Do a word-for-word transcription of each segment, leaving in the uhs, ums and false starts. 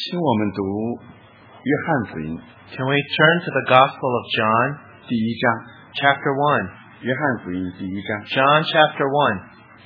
请我们读约翰福音 Can we turn to the Gospel of John, 第一章， chapter one? 约翰福音第一章 John chapter one.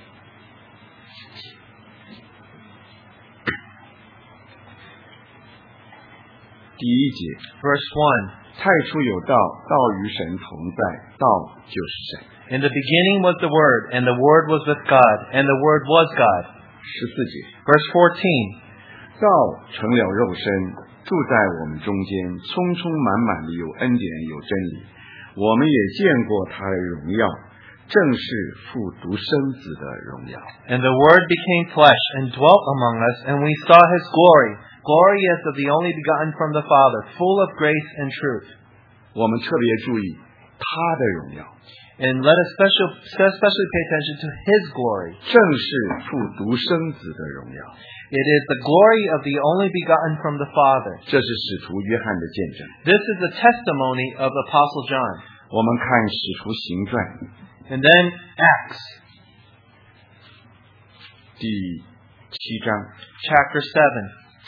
第一节， Verse one. 太初有道，道与神同在，道就是神。 In the beginning was the Word, and the Word was with God, and the Word was God. 十四节， Verse fourteen. 道成了肉身，住在我们中间，充充满满的有恩典有真理。我们也见过他的荣耀，正是父独生子的荣耀。 And the Word became flesh and dwelt among us, and we saw His glory, glory as of the only begotten from the Father, full of grace and truth. 我们特别注意他的荣耀， And let us special, especially pay attention to His glory. 正是父独生子的荣耀。 It is the glory of the only begotten from the Father. 这是使徒约翰的见证。 This is the testimony of Apostle John. 我们看使徒行传 And then Acts, 第七章 chapter seven,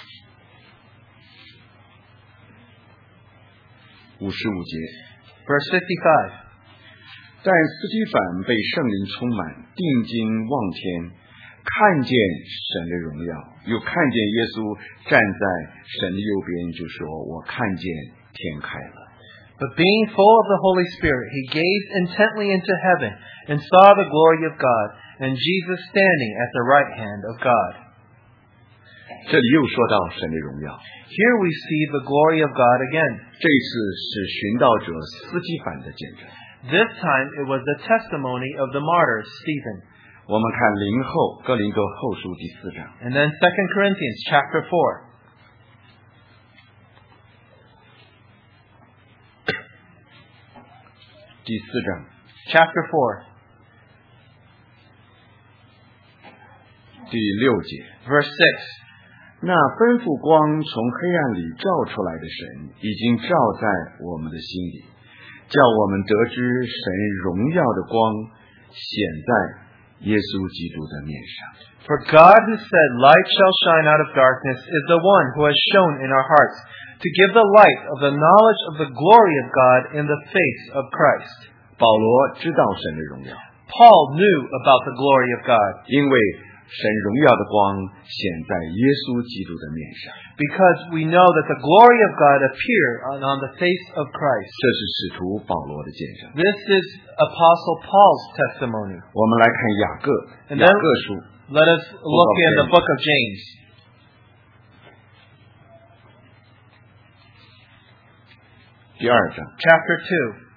五十五节， verse fifty-five. 但斯提反被圣灵充满，定睛望天，看见神的荣耀，又看见耶稣站在神的右边，就说：“我看见天开了。” But being full of the Holy Spirit, he gazed intently into heaven and saw the glory of God, and Jesus standing at the right hand of God. 这里又说到神的荣耀， Here we see the glory of God again. 这一次是寻道者斯提反的见证。 This time it was the testimony of the martyr Stephen. 我们看林后哥林多后书第四章 And then Second Corinthians chapter four. 第四章 Chapter four, 第六节， verse six. 那吩咐光从黑暗里照出来的神，已经照在我们的心里，叫我们得知神荣耀的光显在耶稣基督的面上。 For God who said, "Light shall shine out of darkness," is the one who has shone in our hearts to give the light of the knowledge of the glory of God in the face of Christ. 保罗知道神的荣耀， Paul knew about the glory of God 因为神荣耀的光显在耶稣基督的面上。 because we know that the glory of God appeared on, on the face of Christ. 这是使徒保罗的见证。 This is Apostle Paul's testimony. 我们来看雅各， And 雅 then 各书 let us look in the book of James. 第二章 Chapter two,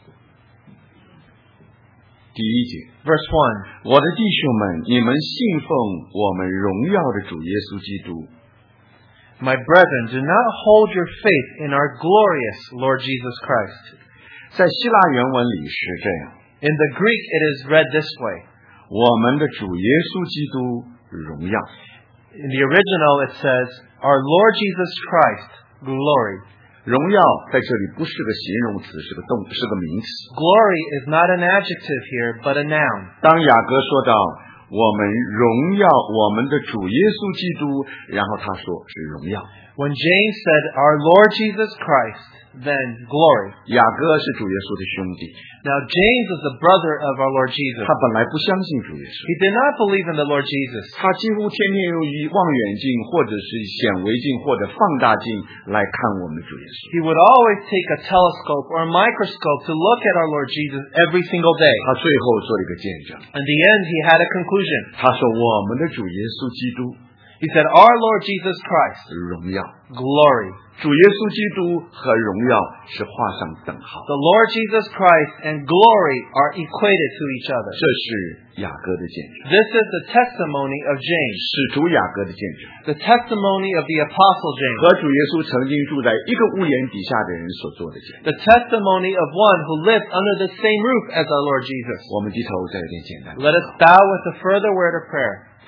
第一节。 verse one. 我的弟兄们，你们信奉我们荣耀的主耶稣基督， My brethren, do not hold your faith in our glorious Lord Jesus Christ. 在希腊原文里是这样： In the Greek, it is read this way. 我们的主耶稣基督荣耀。 In the original, it says, "Our Lord Jesus Christ, glory." 荣耀在这里不是个形容词，是个动，是个名词。 Glory is not an adjective here, but a noun. 当雅各说到我们荣耀我们的主耶稣基督，然后他说是荣耀。 When James said, "Our Lord Jesus Christ," then glory. 雅各是主耶稣的兄弟， Now, James is the brother of our Lord Jesus. 他本来不相信主耶稣， He did not believe in the Lord Jesus. 他几乎天天用以望远镜或者是显微镜或者放大镜来看我们的主耶稣。 He would always take a telescope or a microscope to look at our Lord Jesus every single day. 他最后做了一个见证， In the end, he had a conclusion. 他说我们的主耶稣基督 He said, "Our Lord Jesus Christ, 荣耀， glory." 主耶稣基督和荣耀是画上等号， The Lord Jesus Christ and glory are equated to each other. 这是雅各的见证， This is the testimony of James, 使徒雅各的见证， the testimony of the Apostle James, 和主耶稣曾经住在一个屋檐底下的人所做的见证。 the testimony of one who lived under the same roof as our Lord Jesus. 我们低头再有点简单。 Let us bow with a further word of prayer.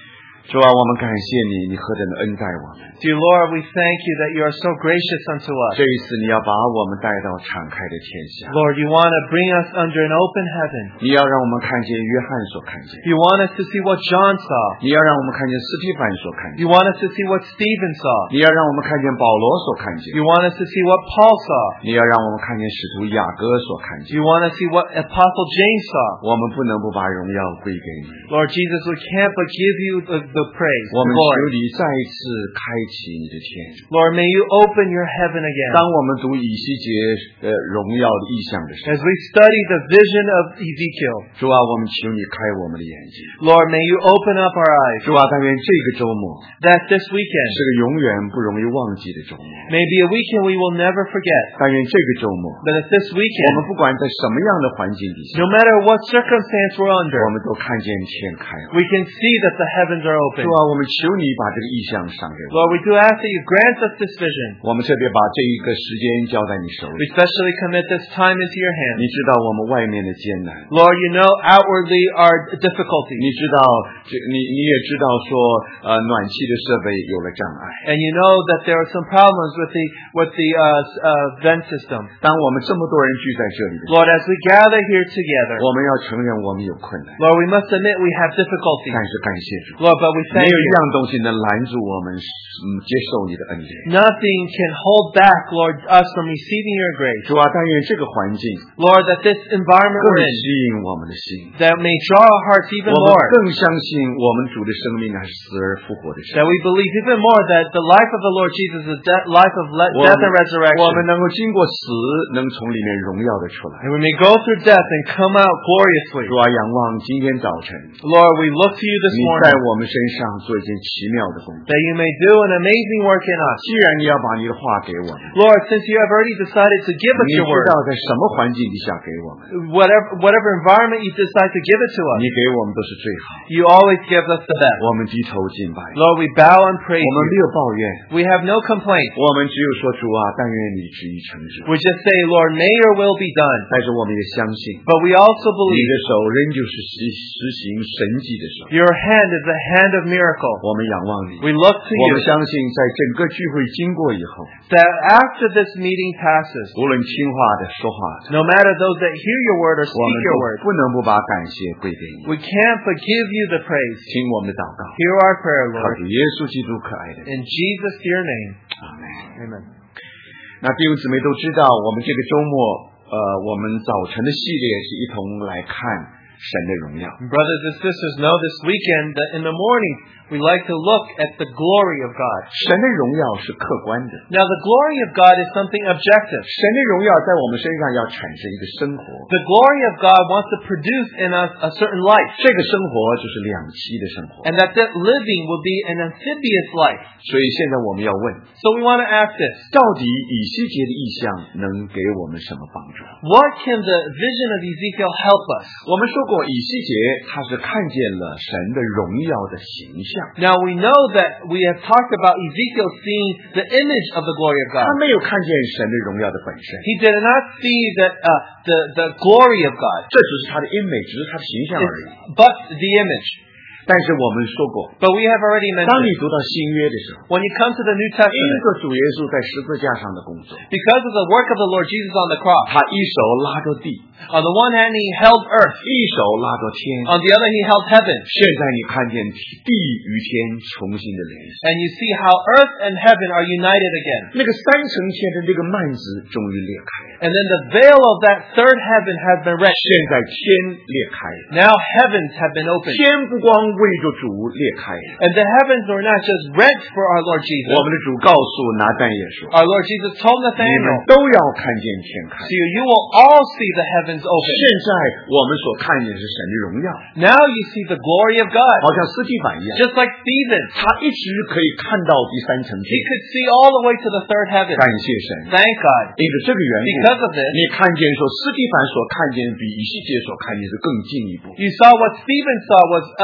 主啊，我们感谢你，你何等的恩待我们。 Dear Lord, we thank you that you are so gracious unto us. 这一次你要把我们带到敞开的天下， Lord, you want to bring us under an open heaven. 你要让我们看见约翰所看见， You want us to see what John saw. 你要让我们看见斯蒂凡所看见， You want us to see what Stephen saw. 你要让我们看见保罗所看见， You want us to see what Paul saw. 你要让我们看见使徒雅各所看见。 You want to see what Apostle James saw. 我们不能不把荣耀归给你， Lord Jesus, we can't but give you the, the praise, 我 the 们求 glory. 你再一次开启你的天。 Lord, may you open your heaven again. 当我们读以西结呃荣耀的意象的时 As we study the vision of Ezekiel, 候，主啊，我们求你开我们的眼睛。 Lord, may you open up our eyes 主啊，但愿这个周末 that this weekend 是个永远不容易忘记的周末。 may be a weekend we will never forget. 但愿这个周末， That if this 我们 weekend, 不管在什么样的环境底下， no matter what circumstance we're 我 under, 们都看见天开了。 we can see that the heavens are 主 open. 啊，我们求你把这个意象赏给我们。 Lord, we do ask that you grant us this vision. 我们特别把这一个时间交在你手 We 里。 especially commit this time into your 你 hands. 知道我们外面的艰难， Lord, you know outwardly our difficulties. 你知道这你你也知道说呃暖气的设备有了障碍。 And you know that there are some problems with the with the uh, uh, vent system. 当我们这么多人聚在这里的时候， Lord, as we gather here together, 我们要承认我们有困难， Lord, we must admit we have difficulties. 但是感谢主， Lord, but we 没 thank 有一 you. 样东西能拦住我们嗯接受你的恩典。 Nothing can hold back, Lord, us from receiving your grace. 主啊，但愿这个环境 Lord, that this environment 更 we're 吸 in, 引我们的心， that may draw our hearts even 我们 more. 更相信我们主的生命乃是死而复活的神。 That we believe even more that the life of the Lord Jesus is a de- life of le- 我 death and 们我 resurrection. 们能够经过死，能从里面荣耀的出来。 And we may go through death and come out gloriously. 主啊，仰望今天早晨， Lord, we look to you this 你在 morning 我们身上做一件奇妙的工作。 that you may do an amazing work in us. 既然你要把你的话给我们， Lord, since you have already decided to give us 你 your 知 word, 道在什么环境底下给我们， whatever, whatever environment you decide to give it to us, 你给我们都是最好。 you always give us the best. 我们低头敬拜， Lord, we bow and praise 我们没 you. 有抱怨， We have no complaint. 我们只有说主啊，但愿你旨意成就。 We just say, Lord, may your will be done. 但是我们也相信， But we also 你 believe 的手仍旧是实实行神迹的手。 your hand is the hand of miracle. 我们仰望你， We look to 我们 you 相信在整个聚会经过以后， that after this meeting passes, 无论听话的、说话的， no matter those that hear your word or 我 speak 们 your 都 word, 不能不把感谢归给你。 we can't but give you the praise. 听我们的祷告， Hear our prayer, 靠 Lord. 着耶稣基督可爱的名。 In Jesus' dear name. 阿门。 Amen. 那弟兄姊妹都知道，我们这个周末，呃，我们早晨的系列是一同来看神的荣耀。 Brothers and sisters, know this weekend that in the morning we like to look at the glory of God. 神的荣耀是客观的， Now, the glory of God is something objective. 神的荣耀在我们身上要产生一个生活， The glory of God wants to produce in us a certain life, 这个生活就是两栖的生活。 and that that living will be an amphibious life. 所以现在我们要问， So we want to ask this. 到底以西结的意象能给我们什么帮助？ What can the vision of Ezekiel help us? 我们说过，以西结他是看见了神的荣耀的形象， Now we know that we have talked about Ezekiel seeing the image of the glory of 他 God. 没有看见神的荣耀的本身， He did not see that uh, the the glory of God, 这只是他的 image，只是他的形象而已。 but the image. 但是我们说过， But we have already 当 mentioned 你读到新约的时候， when you come to the New 因 Testament, 着主耶稣在十字架上的工作， because of the work of the Lord Jesus on the cross, 他一手拉着地， on the one hand he held earth, 一手拉着天。 on the other he held heaven. 现在你看见地与天重新的联系， And you see how earth and heaven are united again. 那个三层天的那个幔子终于裂开了， And then the veil of that third heaven has been rent. 现在天裂开了， Now heavens have been opened. 天不光为着主裂开了。 And the heavens were not just rent for our Lord Jesus. 我们的主告诉拿但也说， Our Lord Jesus told 你们 Nathanael, 都要看见天开。 "See, you will all see the heavens 现 open." 在我们所看见的是神的荣耀， Now you see the glory of God. 好像斯蒂凡一样， Just like Stephen, 他一直可以看到第三层 he 天。 could see all the way to the third heaven. 感谢神， Thank God. 因着这个缘 Because 故， of this, 你看见说斯蒂凡所看见比以西结所看见的更进一步。 you saw what Stephen saw was uh, even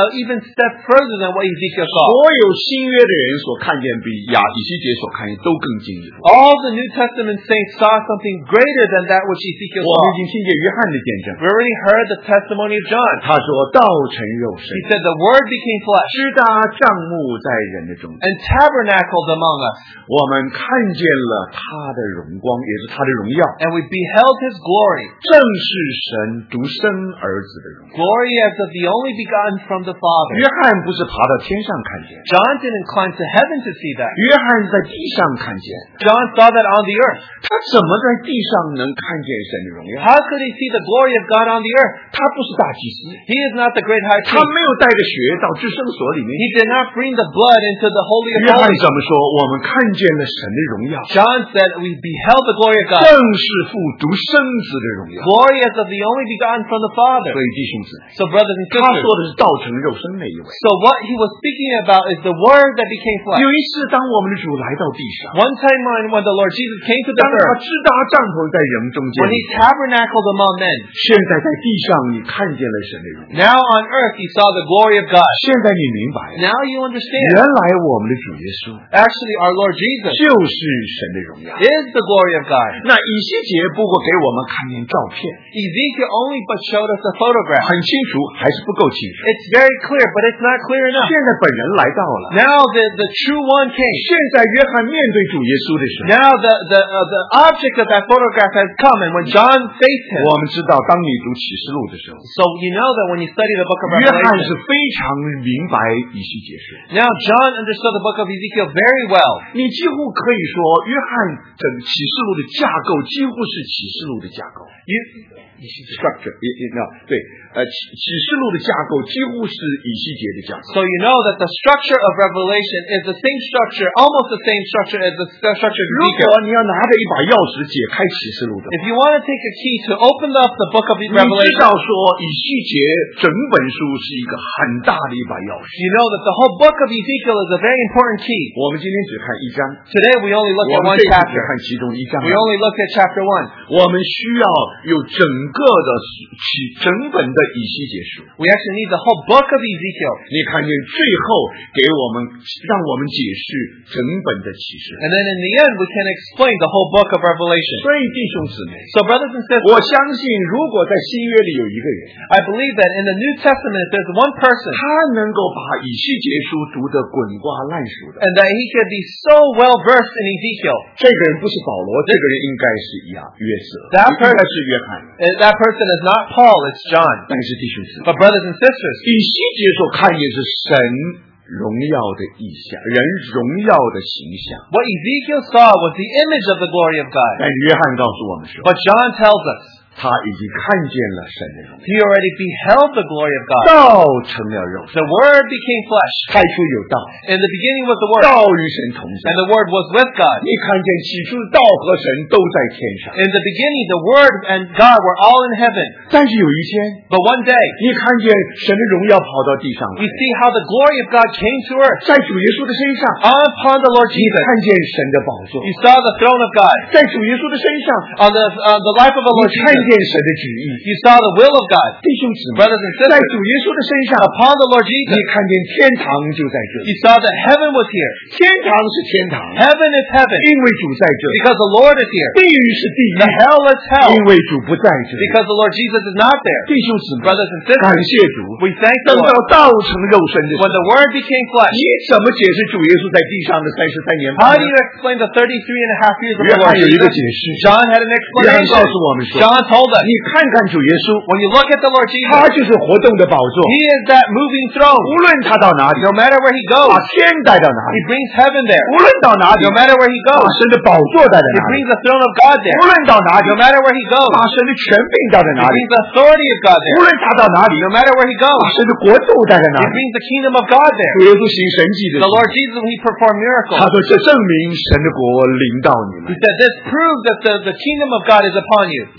step further than what Ezekiel 所 saw. 有新约的人所看见比亚以西结所看见都更进一步。 All the New Testament saints saw something greater than that which Ezekiel 我们 saw. 已经听见约翰的见证， We already heard the testimony of John. 他说道成肉身， He said the Word became flesh 支搭帐幕在人的中间。 and tabernacled among us. 我们看见了他的荣光，也是他的荣耀， And we beheld his glory, 正是神独生儿子的荣耀。 glory as of the only begotten from the Father. 约翰不是爬到天上看见， John didn't climb to heaven to see that. 约翰在地上看见。 John saw that on the earth. 他怎么在地上能看见神的荣耀？ How could he see the glory of God on the earth? 他不是大祭司， He is not the great high 他 priest. 没有带着血到至圣所里面。 He did not bring the blood into the Holy of 约翰 Holies. 怎么说？我们看见了神的荣耀， John said, we beheld the glory of 正 God. 是父独生子的荣耀。 Glory as of the only begotten from the Father. 所以弟兄姊妹， So brothers and 他 sisters, 说的是道成肉身那一位。 so what he was speaking about is the Word that became flesh. 有一次，当我们的主来到地上， One time when, when the Lord Jesus came to 当 the 他 earth, 支搭帐篷在人中间 when，he tabernacled among men, 现在在地上你看见了神的荣耀。 now on earth he saw the glory of God. 现在你明白了， Now you understand. 原来我们的主耶稣 Actually, our Lord Jesus 就是神的荣耀。 is the glory of God. 那以西结不过给我们看见照片， Ezekiel only but showed us a photograph. 很清楚，还是不够清楚。 It's very clear, but it's not clear enough. 现在本人来到了， Now the, the true one came. 现在约翰面对主耶稣的时候， Now the, the, uh, the object of that photograph has come, and when John faced him, 我们知道，当你读启示录的时候， so you know that when you study the book of 约翰是 Revelation, 非常明白以西结说。 now John understood the book of Ezekiel very well. 你几乎可以说，约翰整启示录的架构几乎是启示录的架构。 You, structure，也也那对，呃，启启示录的架构几乎是以西结的架构。 so you know that the structure of Revelation is the same structure, almost the same structure as the structure of 如 Ezekiel. 果你要拿着一把钥匙解开启示录的， If you want to take a key to open up the book of 你知 Revelation, 道说以西结整本书是一个很大的一把钥匙。 you know that the whole book of Ezekiel is a very important key. 我们今天只看一章， Today we only look 我 at 们 one 这次只 chapter. 看其中一章。 We only look at chapter one. 我们需要有整个的启整本的以西结书。 We actually need the whole book of Ezekiel. 你看见最后给我们让我们解释整本的启示。 And then in the end we can explain the whole book of Revelation. 所以弟兄姊妹， So brothers and sisters, 我相信如果在新约里有一个人， I believe that in the New Testament if there's one person 他能够把以西结书读得滚瓜烂熟的， and that he could be so well versed in Ezekiel, 这个人不是保罗，这个人应该是亚约瑟， That 应该是约翰。 uh, that person is not Paul, it's John. 但是弟兄姊妹， But brothers and sisters, 以西结所看见是神荣耀的意象，人荣耀的形象。 what Ezekiel saw was the image of the glory of God. 但约翰告诉我们说， But John tells us 他已经看见了神的荣耀， he already beheld the glory of God. 道成了肉身， The Word became flesh. 开出有道， In the beginning was the Word, 道与神同在 and。the Word was with God. 你看见起初道和神都在天上， In the beginning, the Word and God were all in heaven. 但是有一天， But one day, 你看见神的荣耀跑到地上来 we，see how the glory of God came to earth 在主耶稣的身上， upon the Lord 你 Jesus. 看见神的宝座， You saw the throne of God 在主耶稣的身上， on the uh, the life of the 你 Lord 看 Jesus. 见神的旨意。 You saw the will of God. 弟兄姊妹， Brothers and 在 sisters, 主耶稣的身上， upon the Lord 你 Jesus, 看见天堂就在这里。 you saw that heaven was here. 天堂是天堂， Heaven is heaven 因为主在这里； because the Lord is here. 地狱是地狱， The hell is hell 因为主不在这里。 because the Lord Jesus is not there. 弟兄姊妹， Brothers and 感 sisters, 谢主。 we thank 等 the 到 Lord. 道成肉身的时 When 候， the Word became flesh, 你怎么解释主耶稣在地上的三十三年半 how 呢 do you explain the thirty-three and a half years of 约 the 翰 Lord 有一个 Jesus? 解释， John had an 约翰 explanation. 告诉我们说， John told us, 你看看主耶稣， when you look at the Lord Jesus, 他就是活动的宝座， He is that moving throne. 无论他到哪里， No matter where He 把 goes, 天带到哪 He 里， brings heaven there. 无论到哪里， No matter where He 把 goes, 神的宝座带到 He 哪里， brings the throne of God there. 无论到哪里 No，matter where He goes, 把神的权柄带到 He 哪里， brings the authority of God 无 there. 论他到哪里， No matter where He 把 goes, 神的国度带到哪 He 里。 brings the kingdom of God 主 there. 耶稣行神迹的时 The 候， Lord Jesus, when He performed 他 miracles, 说这证明神的国临到你们 He。said, this proves that the, the kingdom of God is upon you. 弟兄姊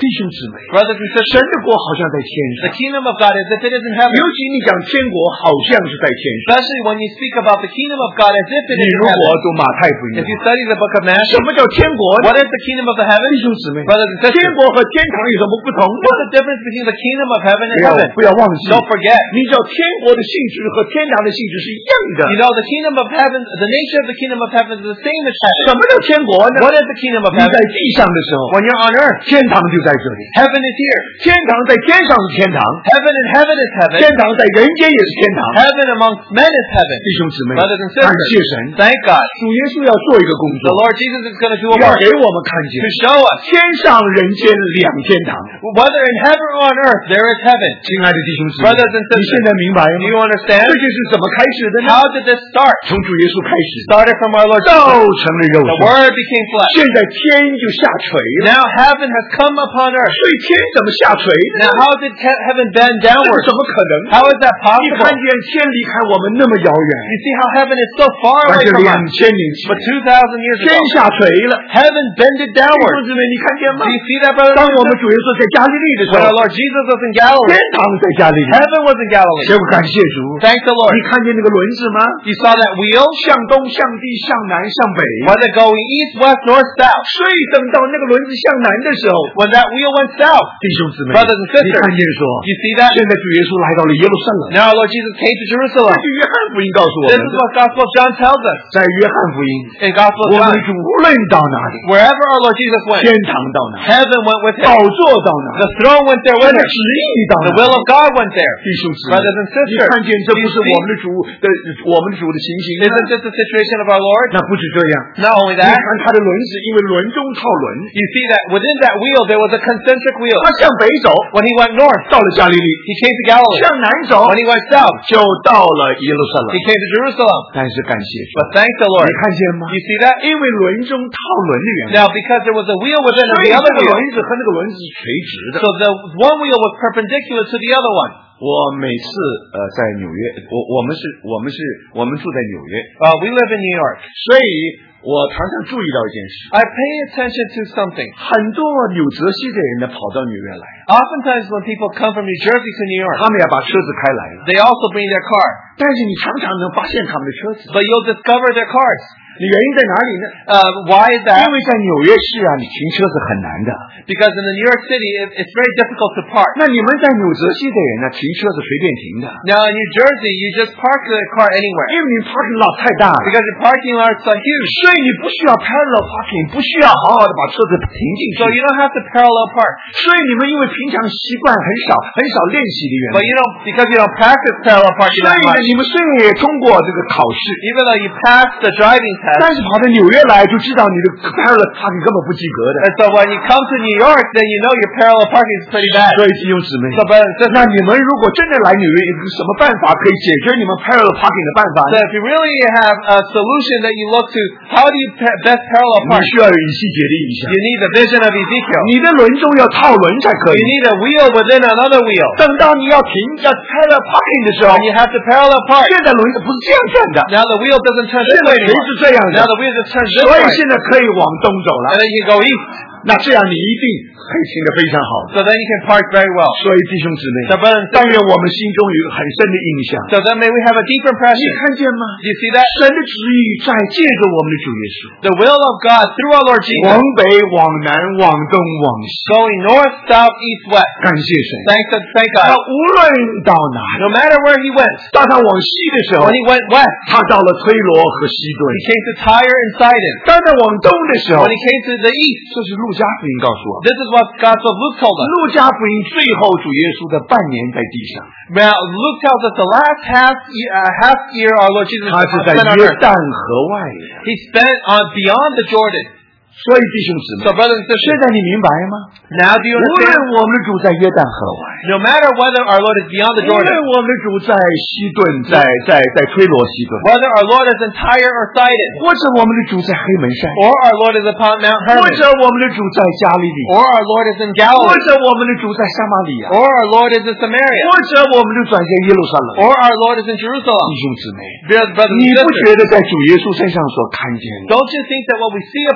妹， Brothers and 神 sisters, 的国好像在天 the 上， kingdom of God is if it is in heaven. 尤其你讲天国好像是在天上。 Especially when you speak about the kingdom of God as if it 你 is in 如果 heaven. 读马太福音 If，you study the book of 什 Matthew, 么叫天国呢？ what is the kingdom of the heaven? 弟兄姊妹， Brothers and 天 sisters, 国和天堂有什么不同呢？ what's the difference between the kingdom of heaven and 不要 heaven? 不要忘记， Don't forget. 你知道天国的性质和天堂的性质是一样的。 You know, the kingdom of heaven, the nature of the kingdom of heaven is the same as 什 heaven. 么叫天国呢？ What is the kingdom of 你在 heaven? 地上的时候， When you're on earth, 天堂就在这里。 heaven is here. 天堂在天上是天堂， Heaven in heaven is heaven. 天堂在人间也是天堂。 Heaven amongst men is heaven. 弟兄姊妹， Brothers and 感谢 sisters, 神， thank God. 主耶稣要做一个工 The 作， Lord Jesus is going to do a 要 work 给我们看见 to show us 天上人间两天堂。 whether in heaven or on earth there is heaven. 亲爱的弟兄姊妹， Brothers and 你现 sisters, 在明白 do you 吗？ understand? 这就是怎么开始的呢？ How did this start? 从主耶稣开始， Started from our Lord 道 Jesus. 成了肉 The 身， Word became flesh. 现在天就下垂了。 Now heaven has come upon earth. 所以天怎么下垂呢？ Now how did he- heaven bend 这个 downward? 怎么可能？ How is that 你看 possible? 见天离开我们那么遥远， You see how heaven is so far 但 away 是 from 两 us. 千年前， But two thousand years 天 ago, 下垂了。 heaven bended 弟兄 downward. 姊妹，你看见吗 Do？you see that, brothers 当 and 我们 sisters? 主耶稣在加利利的时 When 候 our，Lord Jesus was in 天 Galilee, 堂在加利利。 heaven was in Galilee. 结果感谢主， Thank the Lord. 你看见那个轮子吗？ You saw that wheel? 向东、向地、向南、向北。 Was it going east, west, north, south? 所以等到那个轮子向南的时候， When that wheel went south, 弟兄姊妹， brothers and 你看 sisters, 见说， you see that? 现在主耶稣来到了耶路撒冷。 Now our Lord Jesus came to 这 Jerusalem. 是约翰福音告诉我 This 们 is 的， what Gospel of John tells us. 在约翰福音， In Gospel 我 of 们 John, 的主无论到哪里， wherever our Lord Jesus went, 天堂到哪里， heaven went with 宝 him. 座到哪 The 里， throne went there 他 with 的 him. 旨意到 The 哪 will 里。 of God went there. 弟兄姊妹， Brothers and 你 sisters, 看见这不是我们的主的我们的主的情形吗？ isn't this the situation of our Lord? 那不止这样， Not only 你 that, 看他的轮子，因为轮中套轮， you see that within that wheel there was a concentric wheel. 他向北走， When he went north, 到了加利利； he came to Galilee. 向南走， When he went south, 就到了耶路撒冷 he。came to Jerusalem. 但是感谢主， But thank the Lord. 你看见吗？ You see that? 因为轮中套轮的缘故， Now, because there was a wheel within 所 and 以 the 这 other 个轮 wheel, 子和那个轮子是垂直的。 so the one wheel was perpendicular to the other one. 我每次呃在纽约，我我们是我们是我们住在纽约， Uh, we live in New York. 所以我常常注意到一件事， I pay attention to something. 很多纽泽西的人呢跑到纽约来， Oftentimes when people come from New Jersey to New York, 他们要把车子开来了， they also bring their car. 但是你常常能发现他们的车子， But you'll discover their cars. 你原因在哪里呢？ Uh, why is 因 that? 为在纽约市啊，你停车是很难的。 Because in the New York City, it, it's very difficult to park. 那你们在纽泽西的人呢，停车是随便停的， Now in New Jersey, you just park the car 因 anywhere. 为你 parking lot 太大了， Because your parking lots are huge. 所以你不需要 parallel parking，不需要好好的把车子停进去。 So you don't have to parallel park. 所以你们因为平常习惯很少很少练习的缘故 But，you don't, because you don't practice parallel parking 所 that 以呢， much. 你们虽然也通过这个考试， Even though you pass the driving 但 test, 是跑到纽约来就知道你的 parallel parking 根本不及格的。 and so when you come to New York, then you know your parallel parking is pretty bad. 所以弟兄姊妹， So, brothers and 那 sisters, 你们如果真的来纽约，有什么办法可以解决你们 parallel parking 的办法 so 呢？ if you really have a solution that you look to, how do you pa- best parallel 你 park? 需要有以西结的印象， You need the vision of Ezekiel. 你的轮中要套轮才可 You 以。 need a wheel within another wheel. 等到你要停要 parallel parking 的时候， When you have to parallel park, 现在轮子不是这样转的， now the wheel doesn't turn 现 this 在 way 垂 anymore. 是这样的 Now，the wheel just turns this 所以 way. 现在可以往东走了 And。then you go east. 那这样你一定可以停得非常好的。 So then you can park very well. 所以弟兄姊妹， So brothers and 但 sisters, 愿我们心中有一个很深的印象。 so then may we have a deep 你 impression. 看见吗？ Do you see that? 神的旨意在借着我们的主耶稣， The will of God through our Lord 往 Jesus, 北、往南、往东、往西。 going north, south, east, west. 感谢神。 Thank, thank 他 God. 无论到哪里， No matter where he went, 当他往西的时候 when，he went west, 他到了推罗和西顿； he came to Tyre and Sidon. 当他往东的时候， When he came to the east, 这是路加福音告诉我们。 this is what Gospel of Luke told us. 路加福音最后主耶稣的半年在地上， Now, Luke tells us the last half year, uh, half year our Lord Jesus 他是在 spent on 约 earth. 旦河外的。 He spent on beyond the Jordan. 所以弟兄姊妹， So brothers and 现 sisters, 在你明白吗？ now do you 无论 understand? 我们的主在约旦河外， No matter whether our Lord is beyond the 无论 Jordan, 我们的主在西顿，在在在推罗西顿， whether our Lord is in Tyre or Sidon, 或者我们的主在黑门山， or our Lord is upon Mount 或 Hermon, 者我们的主在加利利， or our Lord is in 或 Galilee, 者我们的主在撒玛利亚， or our Lord is in Samaria, 或者我们的主在耶路撒冷。 or our Lord is in Jerusalem. 弟兄姊妹， Brothers 你 and 不 sisters, 觉得在主耶稣身上所看见的， don't you think that what we see upon our Lord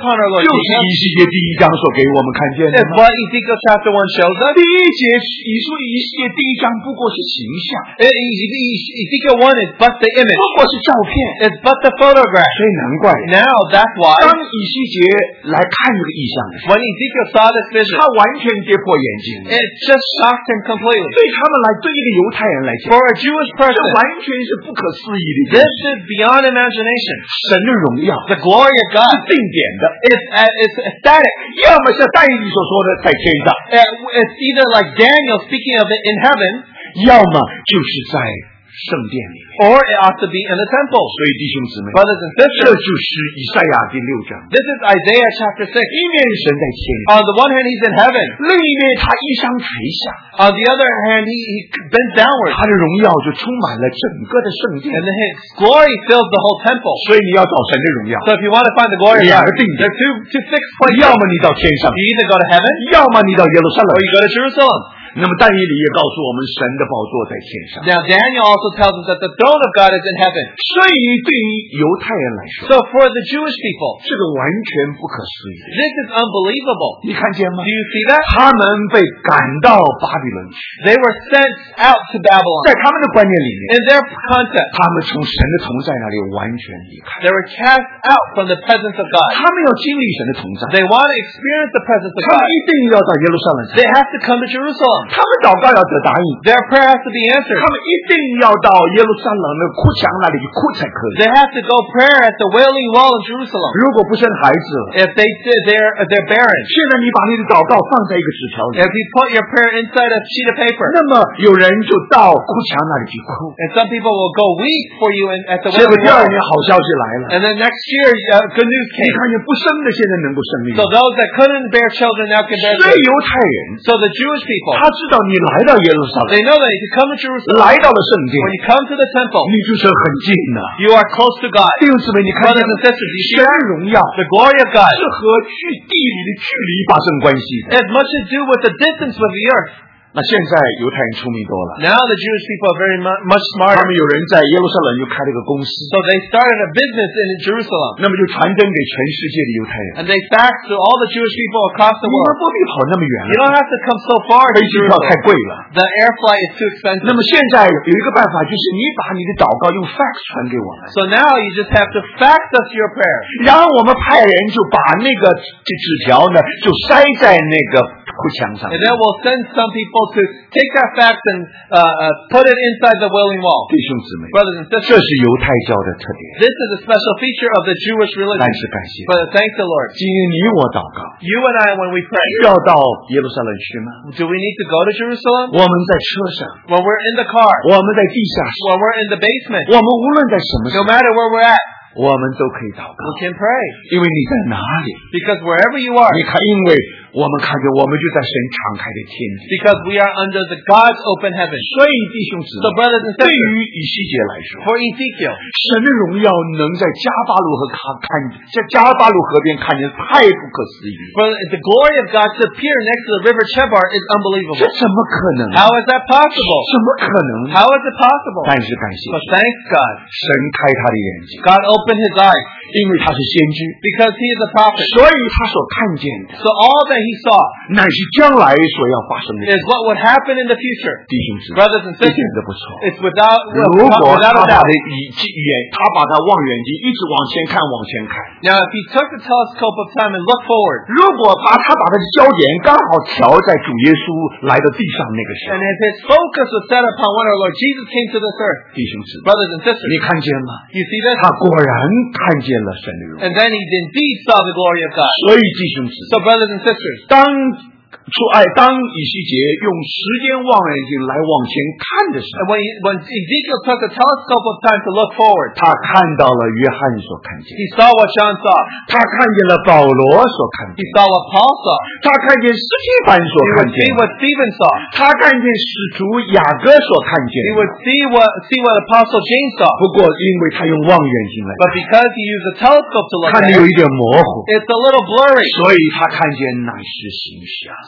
就是以西结第一章所给我们看见的 It's 吗？ what Ezekiel chapter one shows us. 第一节以书以西结第一章不过是形象， E- E- E- Ezekiel one is but the 不 image. 过是照片， It's but the photograph. 所以难怪 Now that's why 当以西结来看这个意象的时候， when Ezekiel saw this vision, 他完全跌破眼镜。 it just shocked him completely. 对他们来，对一个犹太人来讲， For a Jewish 这 person, 完全是不可思议的一件 this 事。 is beyond imagination. 神的荣耀 The glory of 是 God 定点的， is uh, it's static. 要么像但以理所说的在天上， Uh, It's either like Daniel speaking of it in heaven, 要么就是在圣殿里面。 or it ought to be in the temple. 所以弟兄姊妹， Brothers and 这 sisters, 就是以赛亚第六章。 this is Isaiah chapter six. 一面神在天上， On the one hand, he's in heaven. 另一面他衣裳垂下， On the other hand, he, he bends downward. 他的荣耀就充满了整个的圣殿。 And his glory fills the whole temple. 所以你要找神的荣耀， So if you want to find the glory of God, 两个定点。 there are two, two fixed places. 要么你到天上， You either go to heaven 要么你到耶路撒冷 or。you go to Jerusalem. 那么但以理也告诉我们，神的宝座在天上。 Now Daniel also tells us that the throne of God is in heaven. 所以对于犹太人来说， So for the Jewish people, 这个完全不可思议的。 this is unbelievable. 你看见吗 Do？you see that? 他们被赶到巴比伦去， They were sent out to Babylon. 在他们的观念里面， In their concept, 他们从神的同在那里完全离开。 they were cast out from the presence of God. 他们要经历神的同在， They want to experience the presence of 他们 God. 一定要到耶路撒冷去。 They have to come to Jerusalem. 他们祷告要得答应， Their prayer has to be answered. 他们一定要到耶路撒冷的哭墙那里去哭才可以。 They have to go prayer at the Wailing Wall in Jerusalem. 如果不生孩子了， If they did, they're they're barren. 现在你把你的祷告放在一个纸条里， If you put your prayer inside a sheet of paper, 那么有人就到哭墙那里去哭。 and some people will go weep for you in, at the 结果 Wailing 第二 Wall. 年好消息来了， And then next year, uh, good news 你 came. 看见不生的现在能够生育。 So those that couldn't bear children now can bear 所以 children. 犹太人 So the Jewish people, 他知道你来到耶路撒冷， they know that if you come to Jerusalem, 来到了圣殿， when you come to the temple, 你就是很近的。 you are close to God. 弟兄姊妹，你看见 Brothers and sisters, you 神 see 的 that? 荣耀 The glory of God 是和距地理的距离发生关系的。 has much to do with the distance with the earth. 那现在犹太人聪明多了， Now the Jewish people are very mu- much 他 smarter. 们有人在耶路撒冷就开了个公司， So they started a business in Jerusalem. 那么就传真给全世界的犹太人。 And they faxed to all the Jewish people across the 你们 world. 不必跑那么远 You 了， don't have to come so far to 飞机票太 Jerusalem. 贵了。 The air flight is too 那 expensive. 么现在有一个办法，就是你把你的祷告用 fax 传给我们， So now you just have to fax us your prayer. 然后我们派人就把那个这纸条呢，就塞在那个哭墙上。 And then we'll send some people to take that fax and uh, uh, put it inside the Wailing Wall. 弟兄姊妹， Brothers and 这 sisters, 是犹太教的特点。 this is a special feature of the Jewish 但 religion. 是感谢， But thank the Lord. 今天你我祷告， You and I, when we pray, 需要到耶路撒冷去吗？ do we need to go to Jerusalem? 我们在车上， When we're in the car, 我们在地下室， when we're in the basement, 我们无论在什么时 no 候， matter where we're at, 我们都可以祷告， we can pray. 因为你在哪里？ Because wherever you are, 你看，因为我们看见，我们就在神敞开的天地。 because we are under the God's open heaven. 所以弟兄姊 So 妹， brothers and 对 sisters, 于以西结来说， for Ezekiel, 神的荣耀能在加巴鲁河看看，在加巴鲁河边看见，太不可思议了。 for the glory of God to appear next to the river Chebar is 这 unbelievable. 怎么可能？ How is that possible? 怎么可能？ How is it possible? 但是感谢 But thank God, 神开他的眼睛， God opened his eyes 因为他是先知， because he is a prophet. 所以他所看见的 So all that he saw 乃是将来所要发生的事。 is what would happen in the future. 弟兄姊妹， Brothers and 一点 sisters, 都不错。 it's without, 如果 without 他 a 把 doubt. 的眼眼，他把他望远镜一直往前看，往前看。 Now, if he took the telescope of time and looked forward, 如果把他把他的焦点刚好调在主耶稣来到地上那个时候 and，if his focus was set upon when our Lord Jesus came to this earth, 弟兄姊妹， brothers and sisters, 你看见吗？ you see this? 他果然看见了神的荣耀。 And then he indeed saw the glory of God. 所以弟兄姊妹， So, brothers and sisters, 当出爱当以西结用时间望远镜来往前看的时 and 候， when, he, when Ezekiel took the telescope of time to look forward, 他看到了约翰所看见， he saw what John saw. 他看见了保罗所看 He 见， saw what Paul saw. 他看见斯提凡所 He 看 would 见 see，what Stephen saw. 他看见使徒雅各所看见 He。would see what see what Apostle James saw. 不过因为他用望远镜来 But because he used a telescope to look 看 at 的有 it, 一点模糊， it's a little blurry. 所以他看见乃是形象。 So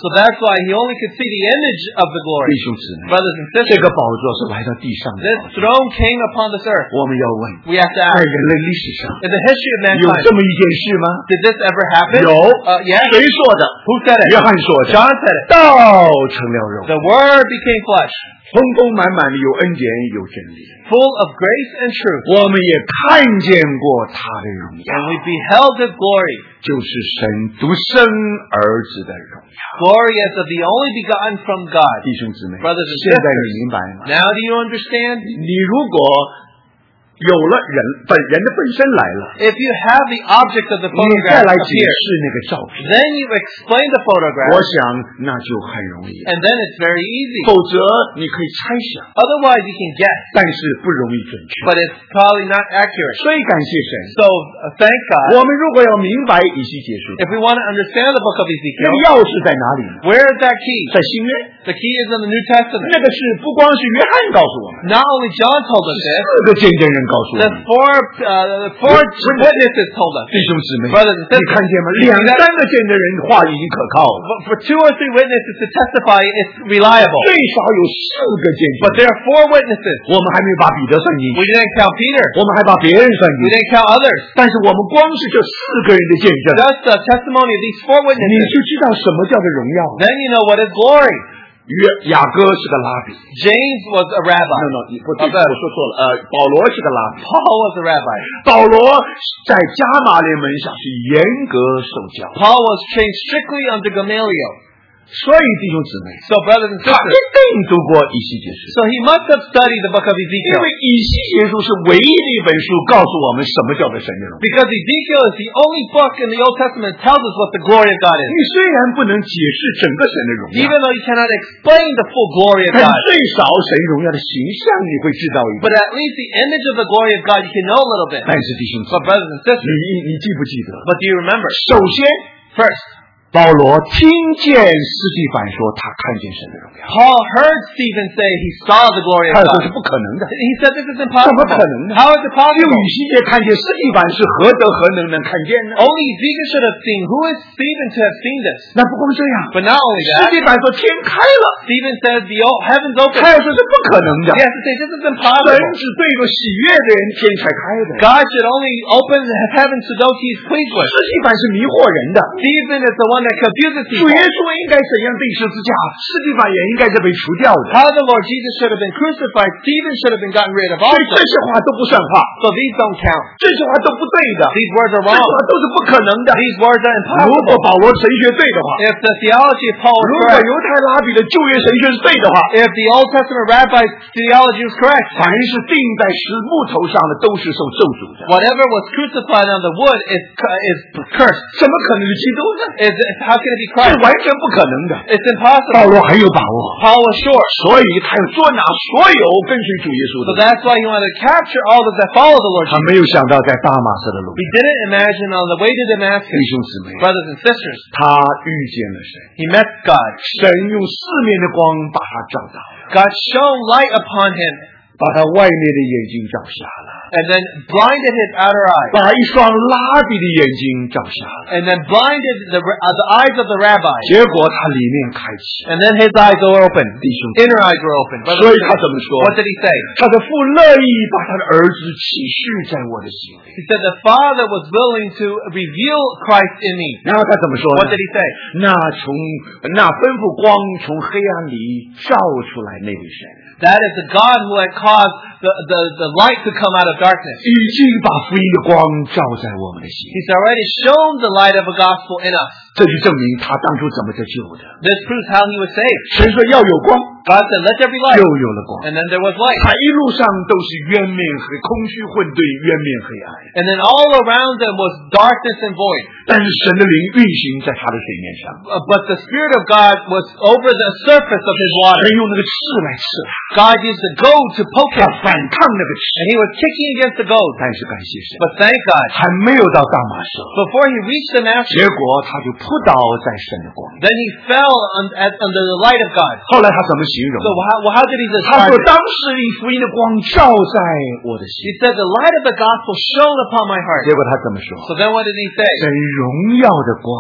that's why he only could see the image of the 弟 glory. 兄姊妹， Brothers and 这 sisters, 个宝座是来到地上的 this 宝座。 throne came upon this earth. 我们要问， We have to 在 ask, 人类历史上 in the history of 有 mankind, 这么一件事吗？ did this ever happen? 有。 Uh, yes. 谁说的？ Who said it? 约翰说的。 John said it. 道成了肉， The Word became flesh, 丰丰满满的有恩典有真理。 full of grace and truth. 我们也看见过他的荣耀， And we beheld His glory. 就是神独生儿子的荣耀。 Glory as of the only begotten from God. 弟兄姊妹， Brothers and 现在你 sisters, 明白吗？ now do you understand? 你如果有了人本人的本身来了， If you have the object of the 你 photograph 再来解 appear, 释那个照片， then you explain the 我 photograph, 想那就很容易。 and then it's very easy. 否则你可以猜想， Otherwise, you can guess, 但是不容易准确。 but it's probably not accurate. 所以感谢神， So, uh, thank God. 我们如果要明白以西结书， If we want to understand the book of 那 Ezekiel, 个钥匙在哪里呢？ where is that key? 在新约。 The key is in the New Testament. 那个是不光是约翰告诉我们， Not only John told us this, 四个见证人告诉我 the 们。 four, uh, the four witnesses told us. 弟兄姊妹， Brothers and 你 sisters, 看见吗？两三个见证人话语已经可靠了， But for two or three witnesses to testify, it's reliable. 最少有四个见证 But 人。 there are four witnesses. 我们还没把彼得算进 We 去， didn't count Peter. 我们还把别人算进 We 去， didn't count others. 但是我们光是这四个人的见证， Just the testimony of these four 你 witnesses. 就知道什么叫做荣耀。 Then you know what is glory. 约雅各是个拉比 James was a ，no rabbi. no，你不对， 好的我说错了，呃，保罗是个拉比， Paul was a rabbi. 保罗在加马列门下是严格受教， Paul was trained strictly under Gamaliel. 所以弟兄姊妹， So brothers and 他一 sisters, 定读过以西结书。 so he must have studied the book of 因 Ezekiel. 为以西结书是唯一的一本书，告诉我们什么叫做神的荣耀。 Because Ezekiel is the only book in the Old Testament that tells us what the glory of God 你 is. 虽然不能解释整个神的荣耀， Even though you cannot explain the full glory of 但 God. 最少神荣耀的形象你会知道一点。 But at least the image of the glory of God you can know a little bit. 但是弟兄姊 But 妹， brothers and 你 sisters, 你记不记得？ but do you remember? 首先， First, 保罗听见斯蒂凡说他看见神的荣耀， Paul heard Stephen say he saw the glory of 他说是 God. 不可能的。 He said this is 怎么 impossible. 可能呢？ How is it 只有 possible? 以西结看见斯蒂凡是何德何能能看见呢？ Only Ezekiel should have seen. Who is Stephen to have seen this? 那不光这样， But not only 斯 that, 蒂凡说天开了， Stephen said the o- heavens opened. 他要说是不可能的。 He has to say this is 神 impossible. 只对着喜悦的人天才开的。 God should only open the heavens to those he is pleased with. 斯蒂凡是迷惑人的， Stephen is the one that confuses 主耶 people. 稣应该怎样钉十字架，斯蒂凡也应该是被除掉的。 How the Lord Jesus should have been crucified, Stephen should have been gotten rid of 所以 also. 这些话都不算话， So these don't count. 这些话都不对的， These words are 这些 wrong. 话都是不可能的。 These words are 如果 impossible. 保罗神学对的话， If the theology of Paul 如 was 果 correct, 犹太拉比的旧约神学是对的话， if the Old Testament rabbi's theology was correct, 凡是钉在石木头上的都是受咒诅的。 whatever was crucified on the wood is cu- is cursed. 怎么可能是基督呢？ Is how can it be 是 Christ? 完全不可能的。 It's 保 impossible. 罗很有把握， Paul was sure. 所以他要捉拿所有跟随主耶稣 So 的人。 that's why he wanted to capture all those that follow the Lord 他 Jesus. 没有想到在大马色的路 He didn't imagine on the way to 弟 Damascus, 兄姊妹， brothers and sisters, 他遇见了神， he met God. 神用四面的光把他照到， God shone light upon him 把他外面的眼睛照瞎了， and then blinded his outer eye 把一双拉比的眼睛照瞎了， and then blinded the, uh, the eyes of the rabbi. 结果他里面开启， And then his eyes were opened. 弟兄， Inner eyes were opened. 所以他怎么说？ What did he say? 他的父乐意把他的儿子启示在我的心里。 He said the Father was willing to reveal Christ in me. 然后他怎么说呢 What did he say? 那从那吩咐光从黑暗里照出来那位神， That is the God who had caused the, the, the light to come out of darkness. 已经把福音的光照在我们的心， He's already shown the light of the gospel in us. 这就证明他当初怎么得救的。 This proves how he was saved. 神说要有光， God said, let there be light. 又有了光。 And then there was light. 他一路上都是渊面黑，空虚混沌，渊面黑暗。 And then all around them was darkness and void. 但是神的灵运行在他的水面上， Uh, but the Spirit of God was over the surface of his water. 神用那个刺来刺他， God used the goad to poke 他 him. 反抗那个刺。 And he was kicking against the goad. 但是感谢神， But thank God, 还没有到大马士， before he reached Damascus, 结果他就扑倒在神的光里。 then he fell un, at, under the light of God. 后来他怎么形容 So？how, well, how did he 他 describe 说 it? 当时以福音的光照在我的 He 心。 said the light of the gospel shone upon my heart. 结果他怎么说？ So then what did he say? 神荣耀的光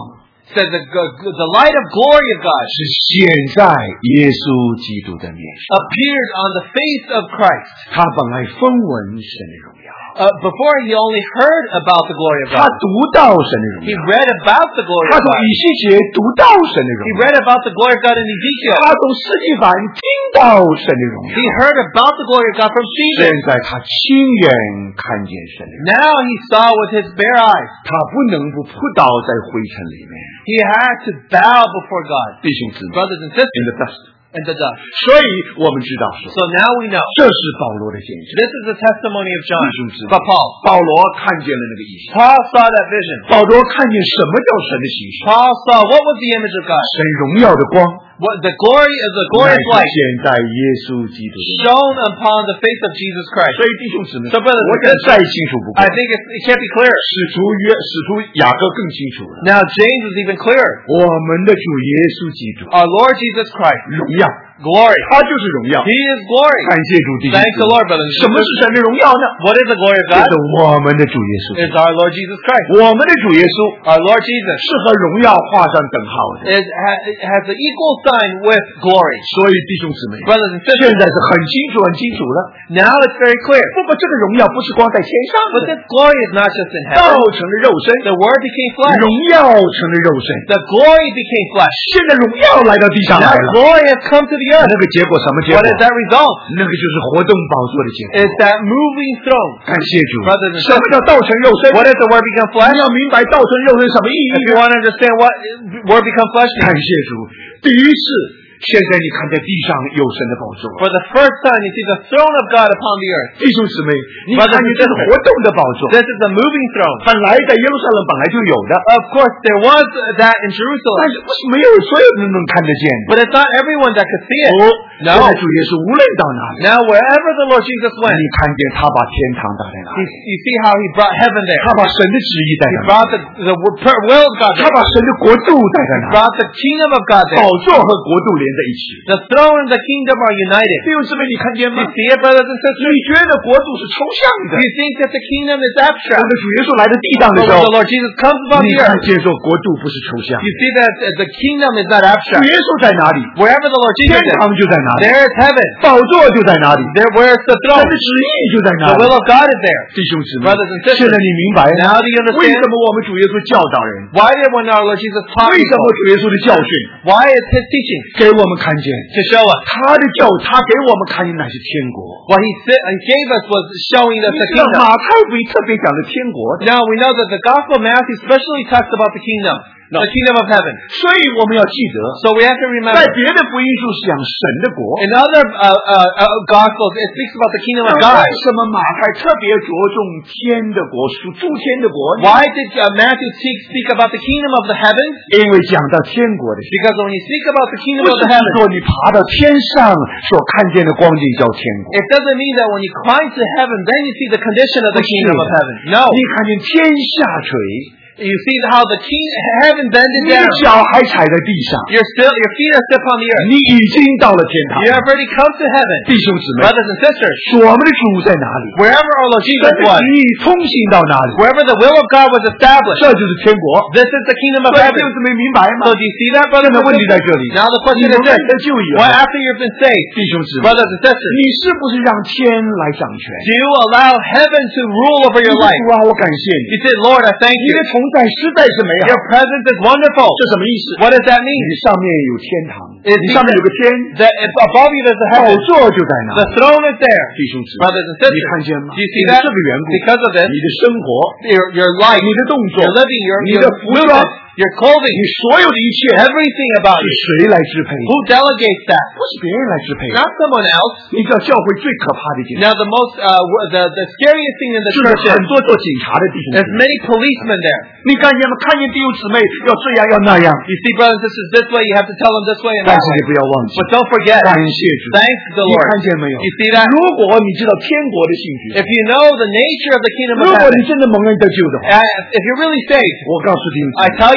said the, the light of glory of God 是显在耶稣基督的面上， appeared on the face of Christ. 他本来风闻神的荣耀， Uh, before he only heard about the glory of 他 God. 读到神的荣 He 耀， read about the glory 他 of 从 God. 以西结读到神的荣 He 耀， read about the glory of God in Ezekiel. 他从司祭反听到神的荣耀， He heard about the glory of God from 现 Stephen. 在他亲眼看见神的荣耀， Now he saw with his bare eyes. 他不能不扑倒在灰尘里面， He had to bow before God, 弟兄姊妹 brothers and ，in sisters, the dust。 and the dust. 所以我们知道说， So now we know. 这是保罗的见证。 This is the testimony of 弟 John. 兄姊妹 But Paul. 保罗看见了那个意象， Paul saw that vision. 保罗看见什么叫神的形式， Paul saw what was the image of God? 神荣耀的光， What the glory of the 乃 glorious 是 light 显在耶稣基督的面上。 shone upon the face of Jesus Christ. 所以弟兄姊妹， So brothers 我 and 讲再清楚不过 I，think it, it can't be clearer. 使徒约使徒雅各更清楚了。 Now James is even clearer. 我们的主耶稣基督 Our Lord Jesus Christ, 荣耀， glory. 他就是荣耀。 He is glory. 感谢主，弟兄姊 Thanks the 妹。 Lord, brothers and 什么是 sisters. 神的荣耀呢？ What is the glory of 就 God? 是我们的主耶稣基 It's 督。 our Lord Jesus Christ. 我们的主耶稣 Our Lord Jesus 是和荣耀画上等号的。 is, ha- it has an equal sign with glory. 所以弟兄姊妹， Brothers and 现 sisters, 在是很清楚、很清楚了。 now it's very clear. 不过这个荣耀不是光在天上 But 的， this glory is not just in 道 heaven. 成了肉身， The Word became flesh. 荣耀成了肉身。 The glory became flesh. 现在荣耀来到地上 Now 来了， glory has come to the earth. 那个结果什么结 What 果？ is that result? 那个就是活动宝座的结果。 It's that moving throne. 感谢主。 Brothers and 什么叫道成肉身？ What is the Word become 你 flesh? 要明白道成肉身什么意义 If you 呢？ want to understand what Word become flesh 感 means, 谢主。第一次，现在你看在地上有神的宝座。 for the first time you see the throne of God upon the earth. 弟兄姊妹，你看见这是活动的宝座， This is a moving throne. 本来在耶路撒冷本来就有的， Of course, there was that in 但 Jerusalem, 是不是没有所有人能看得见的。 but it's not everyone that could see it. 哦， No. 现在主耶稣无论到哪里， Now, wherever the Lord Jesus 你 went, 看见他把天堂打在哪 you, 里， you see how He brought heaven there. 他把神的旨意在 He 哪里， brought the, the will of God 他 there. 把神的国度在在 He 哪里， brought the kingdom of God 宝 there. 座和国度连在一起。 The throne and the kingdom are united. 弟兄姊妹，你看见吗 You？see it, brothers and sisters? 你觉得国度是抽象的？ You think that the kingdom is 我 abstract. 们主耶稣来到地上的 But 时候 when，the Lord Jesus comes upon 你 the 看 earth, 见说国度不是抽象， you see that uh, the kingdom is not 主 abstract. 耶稣在哪里， Wherever the Lord 天 Jesus 堂 is, 就在哪里， there is heaven. 宝座就在哪里， There, where's the 神 throne? 的旨意就在哪 The 里。 will of God is there. 弟兄姊妹， Brothers and sisters, 现在你明白 now do you 为 understand 什么我们主耶稣教导人？ why did when our Lord Jesus taught 为什么 people? 主耶稣的教训 Why is His teaching 给我们看见？ to show us? 他的教，他给我们看见乃是天国。 What He, sa- he gave us was showing us 你 the 知道 kingdom. 马太福音特别讲的天国的， Now we know that the Gospel of Matthew especially talks about the kingdom, the kingdom of heaven. 所以我们要记得， So we have to 在 remember, 别的福音书是讲神的国。 in other uh, uh, uh, Gospels, it speaks about the kingdom of 为 God. 什么马太特别着重天的国，属诸天的国呢？ Why did uh, Matthew speak, speak about the kingdom of the heavens? 因为讲到天国的时 Because when you speak about the 候， kingdom 不 of 是 the heavens, 说你爬到天上所看见的光景叫天国。 it doesn't mean that when you climb to heaven, then you see the condition of the kingdom of heaven. No. 你看见天下垂， You see how the king, heaven bended 你的 down. 脚还踩在地上， You're still, your feet are still upon the earth. 你已经到了天堂 You。have already come to heaven. 弟兄姊妹， Brothers and sisters, 我们的主在哪里？ wherever our Lord 神 Jesus 的 was, 旨意通行到哪里？ wherever the will of God was established, 这就是天国。 this is the kingdom of 所以弟 heaven. 兄姊妹明白吗 So？do you see that, brothers 现在 and 问题在 sisters? 这里， Now the 你 question 们 is 得 this. 救以后 What after you've been saved, 弟兄姊妹， brothers and sisters, 你是不是让天来掌权？ do you allow heaven to rule over your 你说 life? 主啊，我感谢你， You say, Lord, I thank 你 you. 的同在实在是美好 Your。presence is wonderful. 这什么意思？ What does that mean? 你上面有天堂， It 你上面有个天， That if above you there's a 宝 heaven, 座就在那。 the throne is there. 弟兄姊妹， Brothers and 你 sisters, 看见吗？ do you 因 see 为 that? 这个缘故， Because of this, 你的生活、 your, your life, 你的动作、 your living, your, 你 your 的服装、 movement, your clothing, 你所有的一切， everything about 是 you. 谁来支配？ Who delegates that? 不是别人来支配。 Not someone else. 你知道教会最可怕的一件事， Now the most, uh, w- the, the scariest thing in the 就是 church 很 is 多做警察的弟兄姊 there's 妹， many policemen there. 你看见吗？看见弟兄姊妹要这样要那样， You see, brothers and sisters, this way, you have to tell them this way and 但 that 是 way. 你不要忘记， But don't forget, 感谢主。 thank the 你 Lord. 看见没有？ You see that? 如果你知道天国的性质， If you know the nature of the kingdom 如 of 果 heaven, 你真的蒙恩得救的话， uh, if you're really saved, 我告诉弟兄姊 I 妹， tell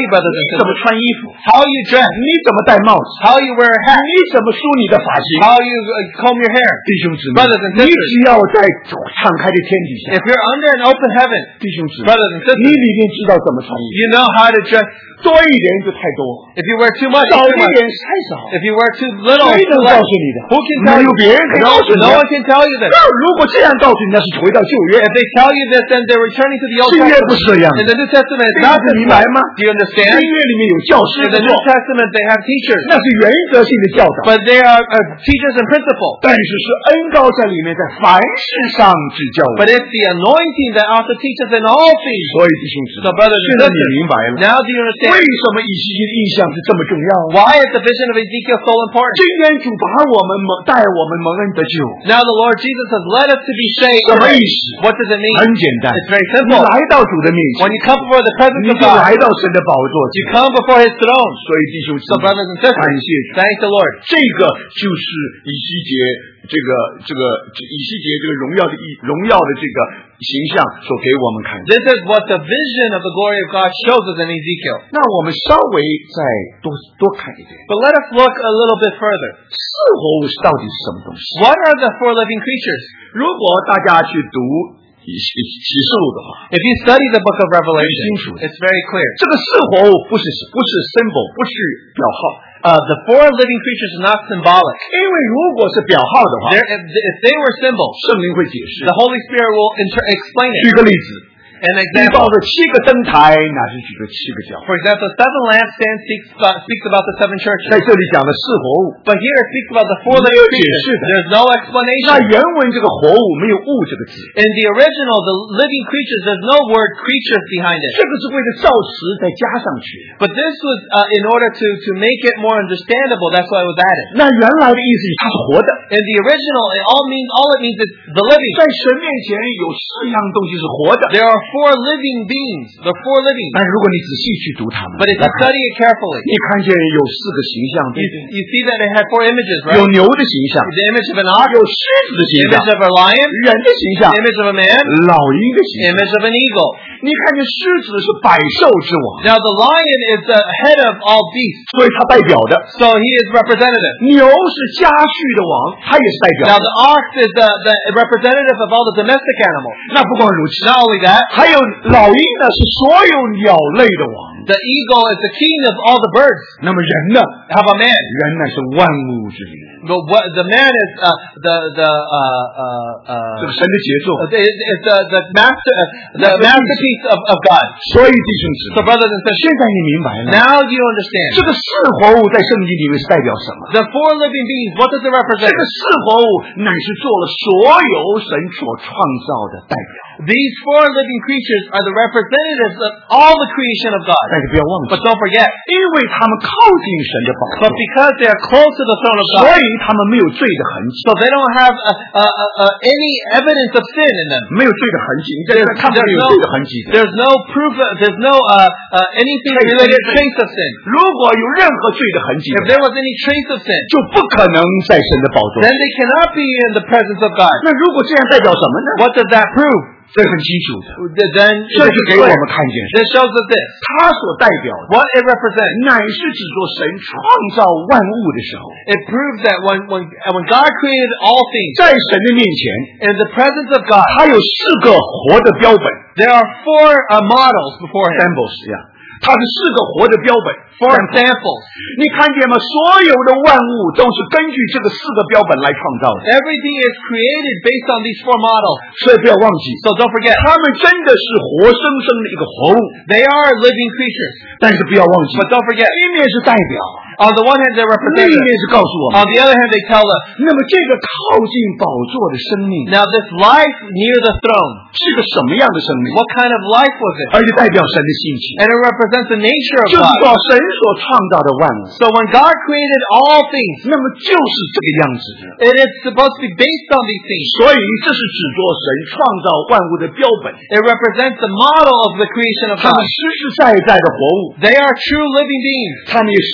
you, brothers and 你怎么 sisters, 穿衣服， how you dress, 你怎么戴帽子， how you wear a hat, 你怎么梳你的发型。 how you uh, comb your hair. 弟兄姊妹， Brothers and 你 sisters, 只要在敞开的天底下， if you're under an open heaven, 弟兄姊妹， brothers and 你 sisters, 里面知道怎么穿衣 you know how to dress. 服，多一点就太多， If you wear too much, 少 it's 一 too 点 much. 太少。 If you wear too little, 谁 it's 能 too 告 less. 诉你的？ Who can 没 tell 有 you? 别人可以 No, 告诉你 no 的。 one can tell you this. 那如果这样告诉你，那是回到旧约。 If they tell you this, then they're returning to the Old 新约不 Testament. 是这样 In 的， the New Testament, it's 这 not 样子 this 明白 way. 吗？ Do you 新 understand? 约里面有教师 In 的 the 做 New，Testament, they have teachers, 那是原则性的教导， but they are uh, teachers and principles. 但是是恩高在里面，在凡事上指教我 But。it's the anointing that also teaches in all things. 所以弟兄姊 So 妹， brothers 现 and 在你 sisters, 明白了， now do you 为 understand 什么以西结的印象是这么重要？ why is the vision of Ezekiel so important? 今天主把我们蒙带我们蒙恩得救， Now the Lord Jesus has led us to be saved. 什么意思？ What does it mean? 很简单， It's very 你 simple. 来到主的面 When 前， you come before the presence 你 of 就 God, 来到神的宝座前 you。come before His throne. 所以弟兄姊 So 妹， brothers and 感 sisters, 谢主， thank the Lord. 这个就是以西结这个这个以西结这个荣耀的意荣耀的这个形象所给我们看的。 This is what the vision of the glory of God shows us in Ezekiel. 那我们稍微再多多看一点， But let us look a little bit further. 四活物到底是什么东西？ What are the four living creatures? 如果大家去读以西启示录的话， If you study the book of 很清 Revelation, 楚的。 it's very clear. 这个四活物不是不是 symbol， 不是表号， Uh, the four living creatures are not symbolic. 因为如果是表号的话， They're, if, if they were symbols, 圣灵会解释 the。Holy Spirit will inter- explain 举 it. 个例子， An 地 example. 抱着七个灯台，那是举着七个角。 For example, seven lampstands speaks about, speaks about the seven 在 churches. 这里讲的四活物， But here it speaks about the four No living 解释的。 creatures. There's no 那 explanation. 原文这个活物没有物这个字， In the original, the living creatures, there's no word creatures behind it. 这个是为了造词再加上去。 But this was uh, in order to, to make it more understandable. That's why it was added. 那原来的意思是它是活的， In the original, it all means all it means is the living. 在神面前有四样东西是活的。 There are four living beings. There are four living. 但如果你仔细去读它们， But if you study it carefully, 你看见有四个形象，对 you, 不对？ you see that it had four images, 有 right? 牛的形象， The image of an ox, 有狮子的形 the 象 image，of a lion, 人的形象 the，image of a man, 老鹰的形 the 象。 image of an eagle. 你看见狮子是百兽之王， Now the lion is the head of all beasts, 所以它代表的； so he is representative. 牛是家畜的王，它也是代表 Now 的。 the ox is the, the representative of all the domestic animals. 那不光如此， Not only that, 还有老鹰呢，是所有鸟类的王。 the eagle is the king of all the birds. 那么人呢？ How about man? 人乃是万物之灵， The, what, the man is uh, the the uh, uh, 这 uh, 个神的杰作。 is, is the the master uh, the masterpiece of, of God. 所以弟兄姊 So 妹， brothers and 现 sisters, 在你明白了， now you understand. 这个四活物在圣经里面是代表什么？ The four living beings, what does it 这 represent? 个四活物乃是做了所有神所创造的代表。 These four living creatures are the representatives of all the creation of God. 但是不要忘记 But，don't forget, 因为他们靠近神的宝座 but，because they are close to the throne of 所 God, 以他们没有罪的痕迹， so they don't have uh, uh, uh, uh, any evidence of sin in them. 没有罪的痕迹。你在这 There's, 看不见 there's 有 no, 罪的痕迹的。 there's no proof, of, there's no uh, uh, anything Trace, related trace. trace of sin. 如果有任何罪的痕迹 If 的， there was any trace of sin, 就不可能在神的宝座。 then they cannot be in the presence of God. 那如果这样代表什么呢？ What does that prove? 这很清楚的， Then 这就给我们看见， this shows us this. 他所代表的 What it represents. 乃是指着神创造万物的时候， It proves that when, when, when God created all things, 在神的面前， in the presence of God, 他有四个活的标本 there are four uh, models before Him. ，symbols 一样，它是四个活的标本 Four ，sample examples. 你看见吗？所有的万物都是根据这个四个标本来创造的， Everything is created based on these four models. 所以不要忘记， So don't forget, 他们真的是活生生的一个活物。 they are living creatures. 但是不要忘记， But don't forget, 一面是代表， on the one hand they're 另一面 representative. 是告诉我们， On the other hand they tell us, 那么这个靠近宝座的生命 now this life near the throne, 是个什么样的生命？ what kind of life was it? 而且代表神的性情， And it represents the nature of 就是说 God. 神所创造的万物， So when God created all things, 那么就是这个样子的。 it is supposed to be based on these things. 所以这是指着神创造万物的标本， It represents the model of the creation of 他们 God. 实实在在的活物， They are true living beings. 他们也实实在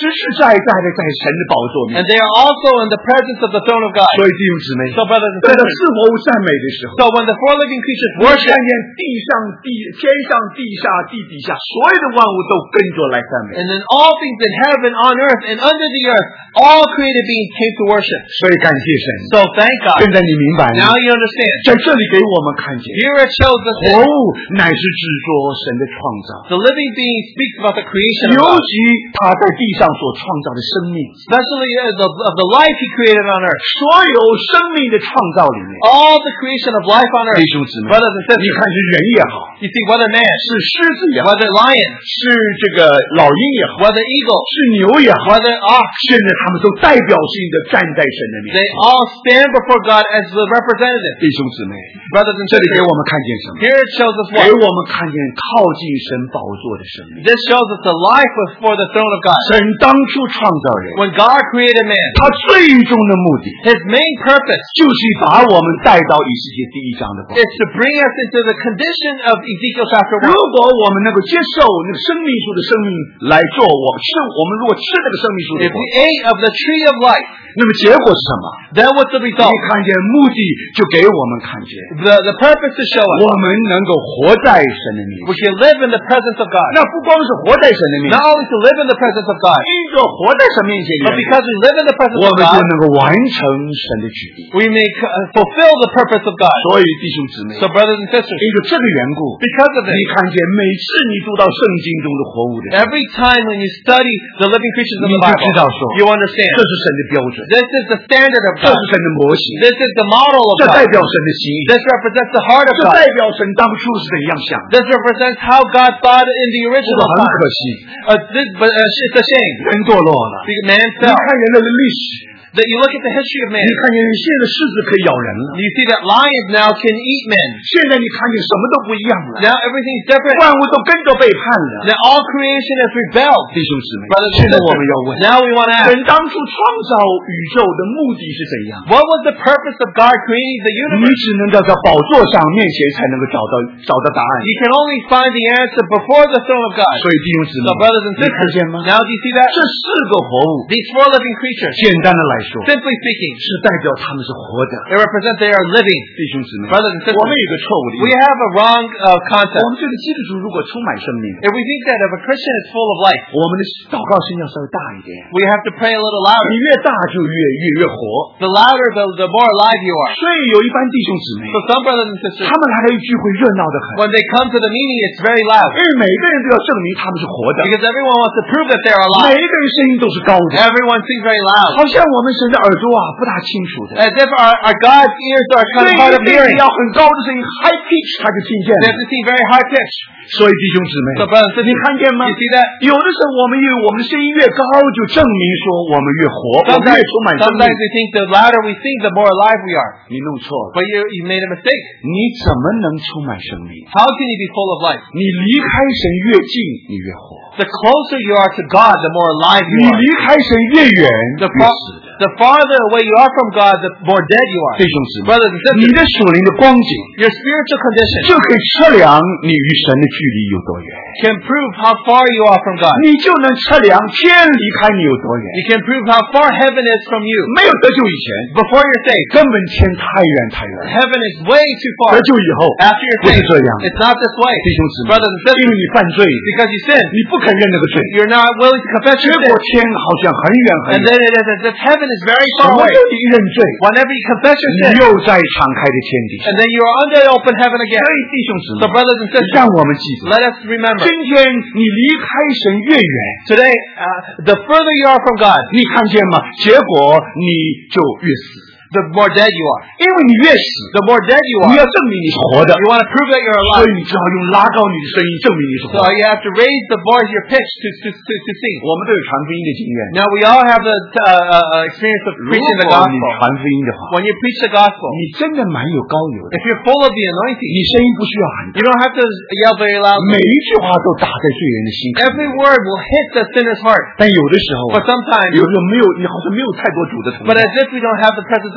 在的在神的宝座面 And they are also in the presence of the throne of God. 所以弟兄姊妹 So brothers and 在这 sisters, 四活物赞美的时候 so when the four living creatures 我看 worship, 见地上地天上地下地底下所有的万物都跟着来赞美 and then all things in heaven, on earth, and under the earth, all created beings came to worship. 所以感谢神 So thank God. 现在你明白 Now 了 you understand. 在这里给我们看见 Here it shows us 活 that 物乃是制作神的创造 the living being speaks about the creation 尤 of God, 其他在地上所创造的生命 especially of the, of the life He created on earth. 所有生命的创造里面 All the creation of life on 弟 earth. 兄姊妹 Brothers and 你 sisters, 看是人也好 you see, whether man, 是狮子也好 whether lion, 是这个老鹰也好 whether eagle, 是牛也好 whether ox, 现在他们都代表性的站在神的面 they 前 all stand before God as the representative. 弟兄姊妹 Brothers and 这里给 sisters, 我们看见什么 here it shows us 给 what? 我们看见靠近神宝座的生命 This shows us the life before the throne of God. 神当初创造人 When God created man, 他最终的目的 His main purpose 就是把我们带到以世界第一章的宝座 is to bring us into the condition of Ezekiel chapter 如 one. 果我们能够接受那个生命树的生命来做我们吃我们如果吃这个生命树的 If 果 we ate of the tree of life, 那么结果是什么 then what's the 你 result? 看见目的就给我们看见 The, the purpose to show us 我们能够活在神的面 we 前 can live in the presence of God. 那不光是活在神的面 Not 前 only to live in the presence of God, 因着活在神面前 but because we live in the presence 我 of 们就 God, 能够完成神的旨意 we may uh, fulfill the purpose of God. 所以弟兄姊妹 So brothers and sisters, 因着这个缘故 because of 你 this, 看见每次你读到圣经中的活物的时候 every time when you study the living creatures of 你 the 就 Bible, 知道说 you understand 这是神的标准 this is the standard of 这 God. 是神的模型 This is the model of 这代 God. 表神的心意 This represents the heart of 这 God. 代表神当初是怎样想的 This represents how God thought in the 这 original 个很 time. 可惜 Uh, this, but uh, it's a shame. 人堕落了 Because man 你 fell. 看人类的历史 That you look at the history of man. 你看见现在狮子可以咬人了 You see that lions now can eat men. 现在你看见什么都不一样了 Now everything's different. 万物都跟着背叛了 Now all creation has rebelled. 弟兄姊妹 Brothers 现 and 在我们 sisters, 要问 now we want to 神 ask, 当初创造宇宙的目的是怎样 what was the purpose of God creating the 你 universe? 只能到这宝座上面前才能够找到找到答案 You can only find the answer before the throne of God. 所以弟兄姊妹 So brothers and 你看 sisters, 见吗 now do you see that? 这四个活物 These four living creatures, 简单的来说 simply speaking, 是代表他们是活的 they represent they are living. 弟兄姊妹 Brothers and 我们 sisters, 有一个错误的意 we 思 have a wrong uh, 我 concept. 们觉得基督徒如果充满生命 If we think that if a Christian is full of life, 我们的祷告声要稍微大一点 we have to pray a little 你 louder. 越大就越越越活 The louder, the, the more alive you are. 所以有一般弟兄姊妹 So some brothers and sisters, 他们来了一聚会热闹的很 when they come to the meeting, it's very loud. 因为每个人都要证明他们是活的 Because everyone wants to prove that they're 每 alive. 一个人声音都是高的 Everyone sings very loud. 好像我们神的耳朵啊不大清楚的 As if our, our God's ears are 所 kind 以 of hard of 你 hearing. 要很高的声音 high pitch 他就听见 They 了 have to sing very high pitch. 所以弟兄姊妹 So brothers and 你 sisters, 看见吗 you see that? 有的时候我们以为我们的声音越高就证明说我们越活我们越 Sometimes, 充满生命 sometimes we think the louder we sing, the more alive we are. 你弄错了 But you, you made a mistake. 你怎么能充满生命 How can you be full of life? 你离开神越近你越活 The closer you are to God, the more alive 你 you are. 离开神越远 The, 越 far, 死的 the farther away you are from God, the more dead you are. 弟兄姊妹 Brothers and 你 sisters, 的属灵的光景 your spiritual condition 就可以测量你与神的距离有多远 can prove how far you are from God. 你就能测量天离开你有多远 You can prove how far heaven is from you. 没有得救以前 Before you're saved, 根本天太远太远 heaven is way too 得 far. 救以后 After you're 不是 saved, 这样 it's not this way. 弟兄姊妹 Brothers and 因为 sisters, 你犯罪 because you sin, 你不肯认那个罪 you're not willing to confess 结 your 果 sin. 天好像很远很 And 远 then it is as if heaven is very 什 far 么 away. 叫你认罪 Whenever you confess your 你 sin, 又在敞开的天底下 and then you are under the open heaven 所 again. 以弟兄姊 So 妹 brothers and 让 sisters, 我们记住 let us remember, 今天你离开神越远 today, uh, the further you are from God, 你看见吗结果你就越死 the more dead you are. 因为你越死 The more dead you 你 are, 要证明你是活的 you want to prove that you're 所以 alive. 你只好用拉高你的声音证明你是活 So 的 you have to raise the voice, your pitch to, to, to, to sing. 我们都有传福音的经验 Now we all have the uh, uh, experience of 如 preaching the 果你 gospel. 传福音的话 When you preach the gospel, 你真的蛮有高油的 if you're full of the anointing, 你声音不需要喊 you don't have to yell very 每 loudly. 一句话都打在罪人的心坎 Every word will hit the sinner's heart. 但有的时候 But sometimes, 有时候没有你好像没有太多主的同 but 在 as if we don't have the presence of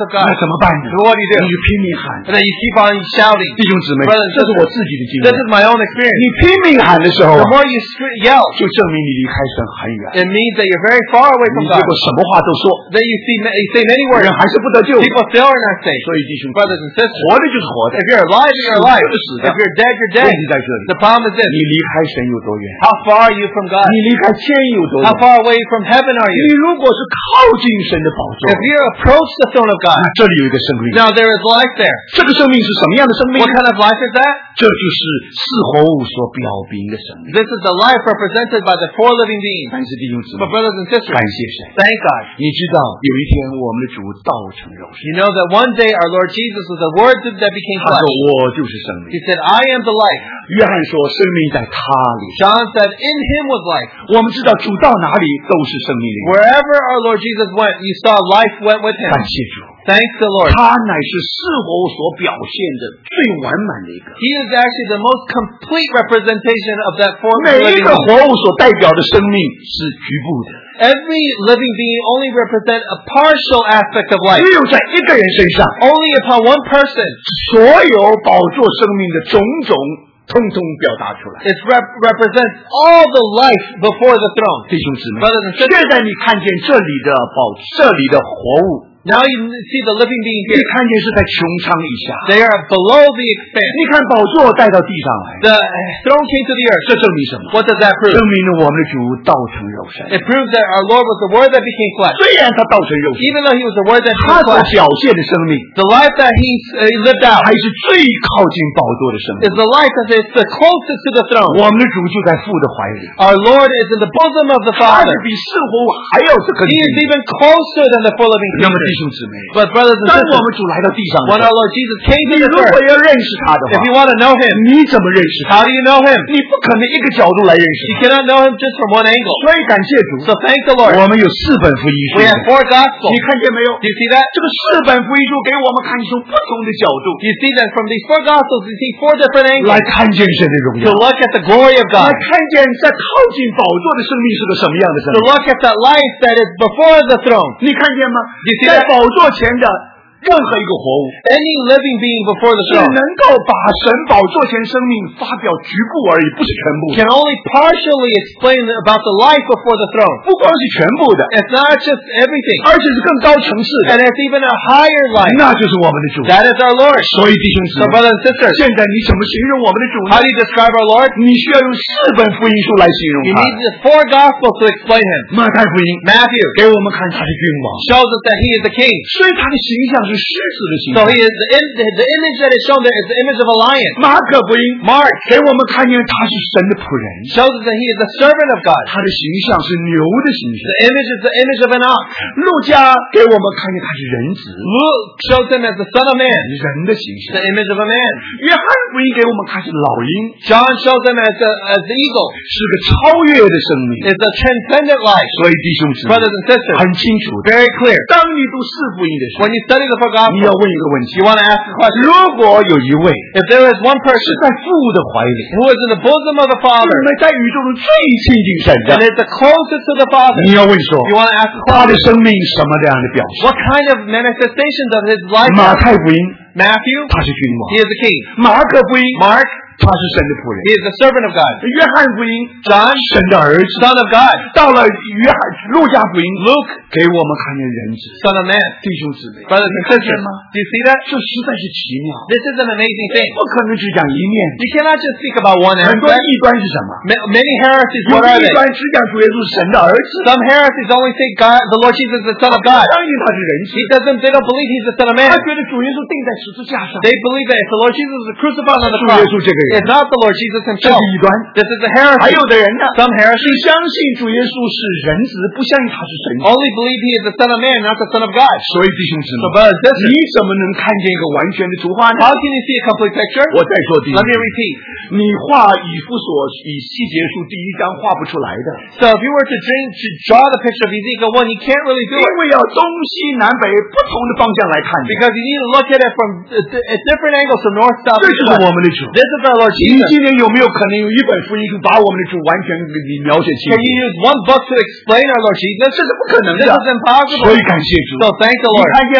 of God. 那怎么办呢？ So what do you do? 你就拼命喊。 And then you keep on shouting. 弟兄姊妹， Brothers and 这是我自己的经 This 验。 is my own experience. 你拼命喊的时候 The 啊， more you scre- yell, 就证明你离开神很远。 it means that you're very far away 你 from 结 God. 果什么话都说， Then you see ma- you say many 人 words. 还是不得救。 People still are not saved. 所以弟兄 Brothers and sisters, 活的就是活的。 if you're alive, you're alive. 死的是死的。 If you're dead, you're 问 dead. 题在这里， The problem is this. 你离开神有多远？ How far are you from God? 你离开天有多远 How？ far away from heaven are 你 you? 如果是靠近神的宝座， If you approach the throne of God, 那这里有一个生命。 now there is life there. 这个生命是什么样的生命 What？ kind of life is that? 这就是四活物所表明的生命。 This is the life represented by the four living beings. 但是弟兄姊妹 But，brothers and sisters, 感谢神， thank God. 你知道有一天我们的主道成肉身， You know that one day our Lord Jesus was the Word that became 他说 flesh. 我就是生 He 命。 said, I am the life. 约翰说生命在他里。 John said, in him was life. 我们知道主到哪里都是生命的源。 Wherever our Lord Jesus went, you saw life went with him. 感谢主， Thanks the Lord. 他乃是四活物所表现的最完满的一个。 He is actually the most complete representation of that four 每一 living 个 being. 活物所代表的生命是局部的， Every living being only represent a partial aspect of life. 只有在一个人身上， Only upon one person. 所有宝座生命的种种通通表达出来。 It rep- represents all the life before the throne. 弟兄姊妹， Brothers and 现 sisters, 在你看见这里的宝，这里的活物， now you see the living being 你 here. 看见是在穹苍以下。 They are below the expanse. 你看宝座带到地上来， The throne came to the earth. 这证明什么？ What does that prove? 证明了我们的主道成肉身。 It proves that our Lord was the Word that became flesh. 虽然他道成肉身， Even though He was the Word that 他 became 所 flesh, 表现的生命 the life that He uh, lived out 还是最靠近宝座的生命 is。the life that is the closest to the throne. 我们的主就在父的怀里， Our Lord is in the bosom of the 他是 Father. 比四活物还要这个 He is even closer than the four living 那么弟 creatures. 兄姊妹， But brothers and 当我 sisters, 们主来到地上的 when 时 our 候， Lord Jesus came 你 to 如 this 果 earth, 要认识他的 if 话， you want to know Him, 你怎么认识他？ how do you know Him? 你不可能一个角度来认识 You 他。 cannot know Him just from one angle. 所以感谢主， So thank the Lord. 我们有四本福音书 We。have four gospels. 你看见没有？ Do you see that? 这个四本福音书给我们看出不同的角度 You see that from these four gospels, you see four different 来 angles 看见神的荣耀 to，look at the glory of 来 God, 看见在靠近宝座的生命是个什么样的生 to 命。 look at that life that is before the throne. 你看见吗 You？see 在 that? 宝座前的任何一个活物， Any living being before the 只 throne 能够把神宝座前生命发表局部而已，不是全部。 can only partially explain about the life before the throne. 不光是全部的， It's not just everything, 而且是更高层次的， and it's even a higher life. 那就是我们的主。 That is our Lord. 所以弟兄姊 So 妹， brothers and sisters, 现在你怎么形容我们的主呢 how？do you describe our Lord? 你需要用四本福音书来形容 You 他。 need the four gospels to explain Him. 马太福音 Matthew 给我们看他是君王， shows us that He is the King. 所以他的形象是狮子的形 So 象。 He is the, in, the image that is shown there is the image of a lion. 马可福音 Mark 给我们看见他是神的仆人， shows us that He is the servant of God. 他的形象是牛的形象。 The image is the image of an ox. 路加给我们看见他是人子， Luke shows Him as the Son of Man, 人的形象 the。image of a man. 约翰福音给我们看是老鹰， John shows Him as the, as the eagle. 是个超越的生命。 It's a transcendent life. 所以弟兄姊妹 Brothers and sisters, 很清楚的， very clear. 当你读四福音的时候 When，you study the four 你要 gospels, 问一个问题： you want to ask a question. 如果有一位 If there is one 是 person 在父的怀里， who is in the bosom of the 是 Father 我们在宇宙中最亲近神的 and，is the closest to the Father, 你要问说， you want to ask a 他的 question. 生命什么这样的表现？ What kind of manifestations of His life? 马太福音 Matthew, 他是君王， He is the King. 马可福音 Mark, 他是神的仆人， He is the servant of God. 约翰福音 John, 神的儿子。 Son of God. 到了约翰路加福音 Luke, 给我们看见人子， Son of Man. 弟兄姊妹， Brothers and 看见 sisters, 吗？ do you see that? 这实在是奇妙， This is an amazing thing. 不可能只讲一面。 You cannot just speak about one 很多 aspect. 异端是什么？ Ma- Many heresies, 有 what 的 are 异 they? 端只讲主耶稣是神的儿子， Some heresies only say God, the Lord Jesus is the Son of God. 相信他是人子 He，doesn't, they don't believe He's the Son of Man. 他觉得主耶稣钉在十字架上， They believe that if the Lord Jesus is crucified on the 主耶 cross, 稣这个人 it's not the Lord Jesus 这 Himself. 是异端。 This is a 还 heresy. 有的人呢， Some 是 heresies 相信主耶稣是人子，不相信他是神子。 only believe He is the Son of Man, not the Son of God. 所以弟兄姊 So 妹， brothers and sisters, 你怎么能看见一个完全的图画呢？ how can you see a complete picture? 我再说弟兄 Let me 姊妹， repeat. 你画以弗所以西结书第一章画不出来的， So if you were to, dream, to draw the picture of Ezekiel one, you can't really do 因 it 为要东西南北不同的方向来看的。 because you need to look at it from a, a different angles, from north, south, 这 east, 就是 and 我 west. 们的主。 This is our Lord 你 Jesus. 今天有没有可能有一本福音书把我们的主完全给你描写清 Can 楚？ you use one book to explain our Lord Jesus? 这是不可能 This 的。 is impossible. 所以感谢主。 So thank the 你 Lord. 看见吗？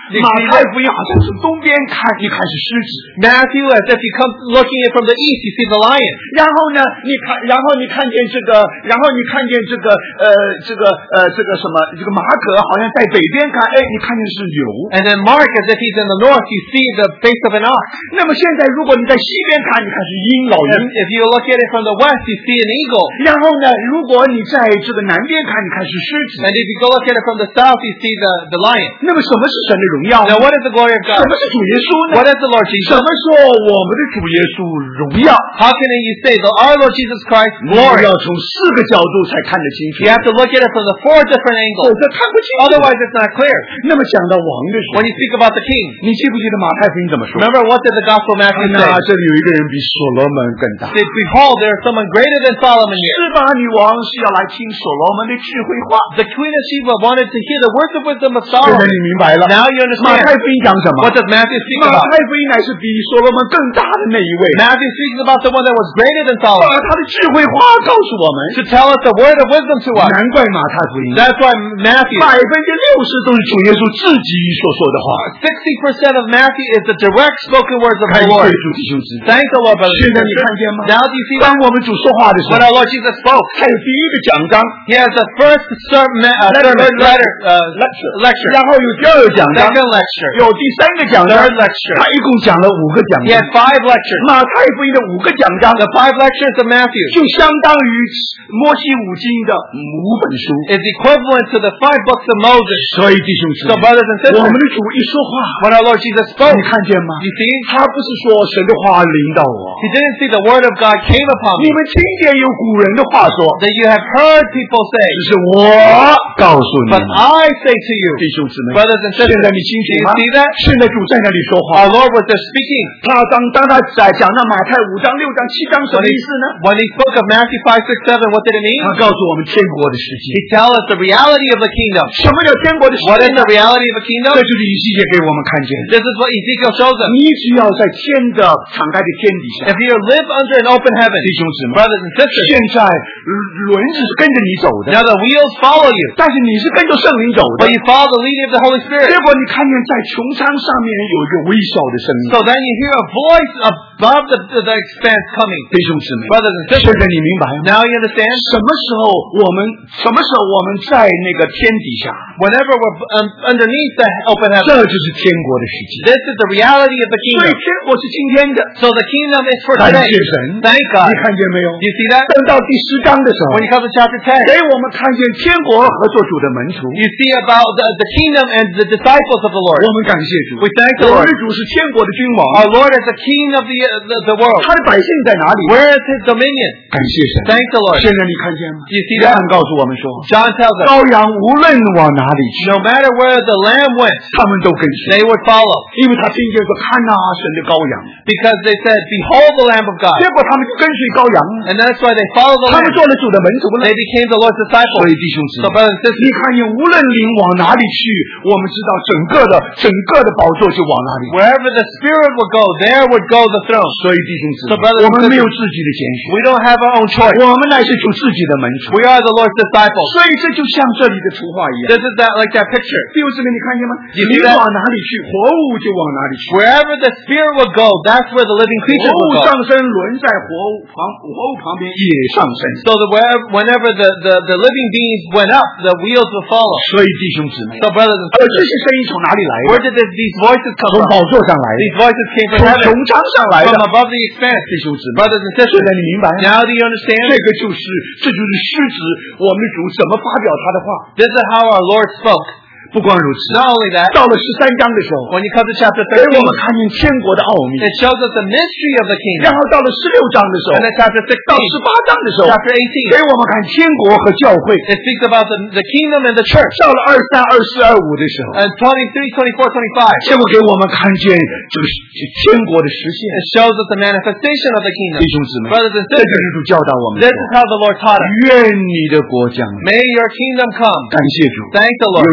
You 马 see 太 that? 福音好像从东边看，你看是狮子， Matthew, as if you come looking in from the east, you see the lion. 然后呢，你看，然后你看见这个，然后你看见这个，呃，这个，呃，这个什么，这个马可好像在北边看，哎，你看见是牛。 And then Mark, as if he's in the north, you see the face of an ox. 那么现在，如果你在西边看，你看是鹰，老 If, 鹰。 if you look at it from the west, you see an eagle. 然后呢，如果你在这个南边看，你看是狮子。 And if you go look at it from the south, you see the, the lion. 那么什么是神的荣耀呢？ Now, what is the glory of 什 God? 么是主耶稣呢？ What is the Lord 什 Jesus? 么说我们的主耶稣荣耀？ How can you say the our Lord Jesus Christ 我 glory? 要从四个角度才看得清楚， You have to look at it from the four different 否 angles. 则看不清楚。 Otherwise, it's not clear. 那么讲到王的时候 When，you speak about the king, 你记不记得马太福音怎么说？ remember what did the Gospel of Matthew 那 say? 这里有一个人比所罗门更大。 Say, behold, there is someone greater than Solomon 是 here. 吧？女王是要来听所罗门的智慧话。 The queen of Sheba wanted to hear the words of wisdom of 现在 Solomon. 你明白了。 Now you 马太 understand. 福音讲什么？ What does Matthew speak 马 about? 太福音乃是比所罗门更大的那一位， Matthew speaks about the one that was greater than 把 Solomon. 他的智慧话告诉我们。 To tell us the word of wisdom to us. 难怪马太福音 That's why Matthew, 百分之六十都是主耶稣自己所说的话。 sixty percent of Matthew is the direct spoken words of 感 the 谢 Lord. 主弟兄姊妹。 Thank the Lord, brothers 现 and 在你看 sisters. 见吗？ Now do you see 当 that? 我们主说话的时 When 候， our Lord Jesus spoke, 还有第一个讲章， he has the first sermon, uh, Letter, sermon letter, uh, lecture lecture. 然后有第二个讲章， Second lecture. 有第三个讲章， Third lecture. 他一共讲了五个讲 He 章 had。five lectures. 马太福音的五个讲章， The five lectures of Matthew 就相当于摩西五经的五本书。 is equivalent to the five books of Moses. 所以弟兄姊 So 妹， brothers and 我们 sisters, 的主一说话， when our Lord Jesus spoke, 你看见吗？ you see, 他不是说神的话临到我， he didn't see the word of God came upon 你 me. 们听见有古人的话说， That you have heard people 只 say, 是我告诉你 but 们， I say to you, 弟兄姊妹， brothers and 现 sisters, 在你清楚 do you 吗？ see that? 现在主在那里说话 Our，Lord was there speaking. 他当当他在讲到马太五章、六章、七章什么 When he, 意思呢？ when he spoke of Matthew five, six, seven, what did it mean? 他告诉我们天国的实际。 He tells us the reality of the kingdom. 什么叫天国的实 What 际 is 呢 the？reality of a kingdom? 这就是以西结给我们看见。 This is what Ezekiel shows us. 你只要在天的敞开的天底下， If you live under an open heaven, 弟兄姊妹， brothers and sisters, 现在轮子是跟着你走的， now the wheels follow you, 但是你是跟着圣灵走的 but。you follow the leading of the Holy 结 Spirit. 果你看见在穹苍上面有一个微小的声音， So then you hear a voice above the, the, the expanse coming. 弟兄姊妹， Brothers and 现 sisters, 在你明白吗？ now you understand? 什么时候我们什么时候我们在那个天底下， Whenever we're um, underneath the open 这 heaven, 就是天国的实际。 this is the reality of the 所以 kingdom. 天国是今天的， So the kingdom is for 感 today. 谢神。 Thank God. 你看见没有？ Do you see that? 等到第十章的时候 When，you come to chapter ten, 给我们看见天国和做主的门徒。 you see about the, the kingdom and the disciples of the Lord. 我们感谢主， We thank the 我们 Lord. 的主是天国的君王， Our Lord is the king of the, uh, the, the world. 他的百姓在哪里？ Where is his dominion? 感谢神。 Thank the Lord. 现在你看见吗？ You see 约 that? 翰告诉我们说， John tells us, 羔羊无论往哪里去， no matter where the lamb went, 他们都跟随， they would follow. 因为他听见说看呐、神的羔羊， Because they said, behold the Lamb of God. 结果他们就跟随羔羊， And that's why they follow the 他们 Lamb. 做了主的门徒了 They。became the Lord's 所 disciples. 以弟兄姊 So 妹， brothers and 你 sisters, 看见无论灵往哪里去，我们知道整个的整个的宝座就往哪里。 wherever the Spirit would go, there would go the throne. 所以弟兄姊 So 妹， brothers and 我们没有 sisters, 自己的拣选， we don't have our own choice. 我们乃是主自己的门徒。 We are the Lord's disciples. 所以这就像这里的图画一样。 This is that like that picture. 弟兄姊妹，你看见吗？ You 灵 see that? 往哪里去，活物就往哪里去。 Wherever the Spirit would go, that's where the living 活 creatures 物 would go. 上升，轮在活物旁，活物旁边也上升。 So that wherever, whenever the, the, the living beings went up, the wheels would follow. 所以弟兄姊妹， So brothers and 而这 sisters, 些声音从哪里来 where 的？ did this, these voices come 从 from? 宝座上来的， These voices came 从 from 穹 heaven, 苍上来的 from。above the expanse. 弟兄姊妹， Brothers and 现 sisters, 在你明白？ now do you understand? 这个就是，这就是狮子，我们的主怎么发表他的话。 This is how our Lord spoke. 不光如此， Not only that, 到了十三章的时候， when you come to chapter 给我 thirteen, 们看见天国的奥秘。 it shows us the mystery of the kingdom. 然后到了十六章的时候 And，then chapter 到 sixteen, 十八章的时候， chapter eighteen, 给我们看天国和教会。 it speaks about the, the kingdom and the church. 到了二三、二四、二五的时候， And twenty-three, twenty-four, twenty-five, 结果给我们看见这个天国的实现。 it shows us the manifestation of the kingdom. 弟兄姊妹， Brothers and 这就 sisters, 是主教导我们 this 说 is how the Lord taught us. 愿你的国降临。 May your kingdom come. 感谢主， Thank the 有 Lord. 一天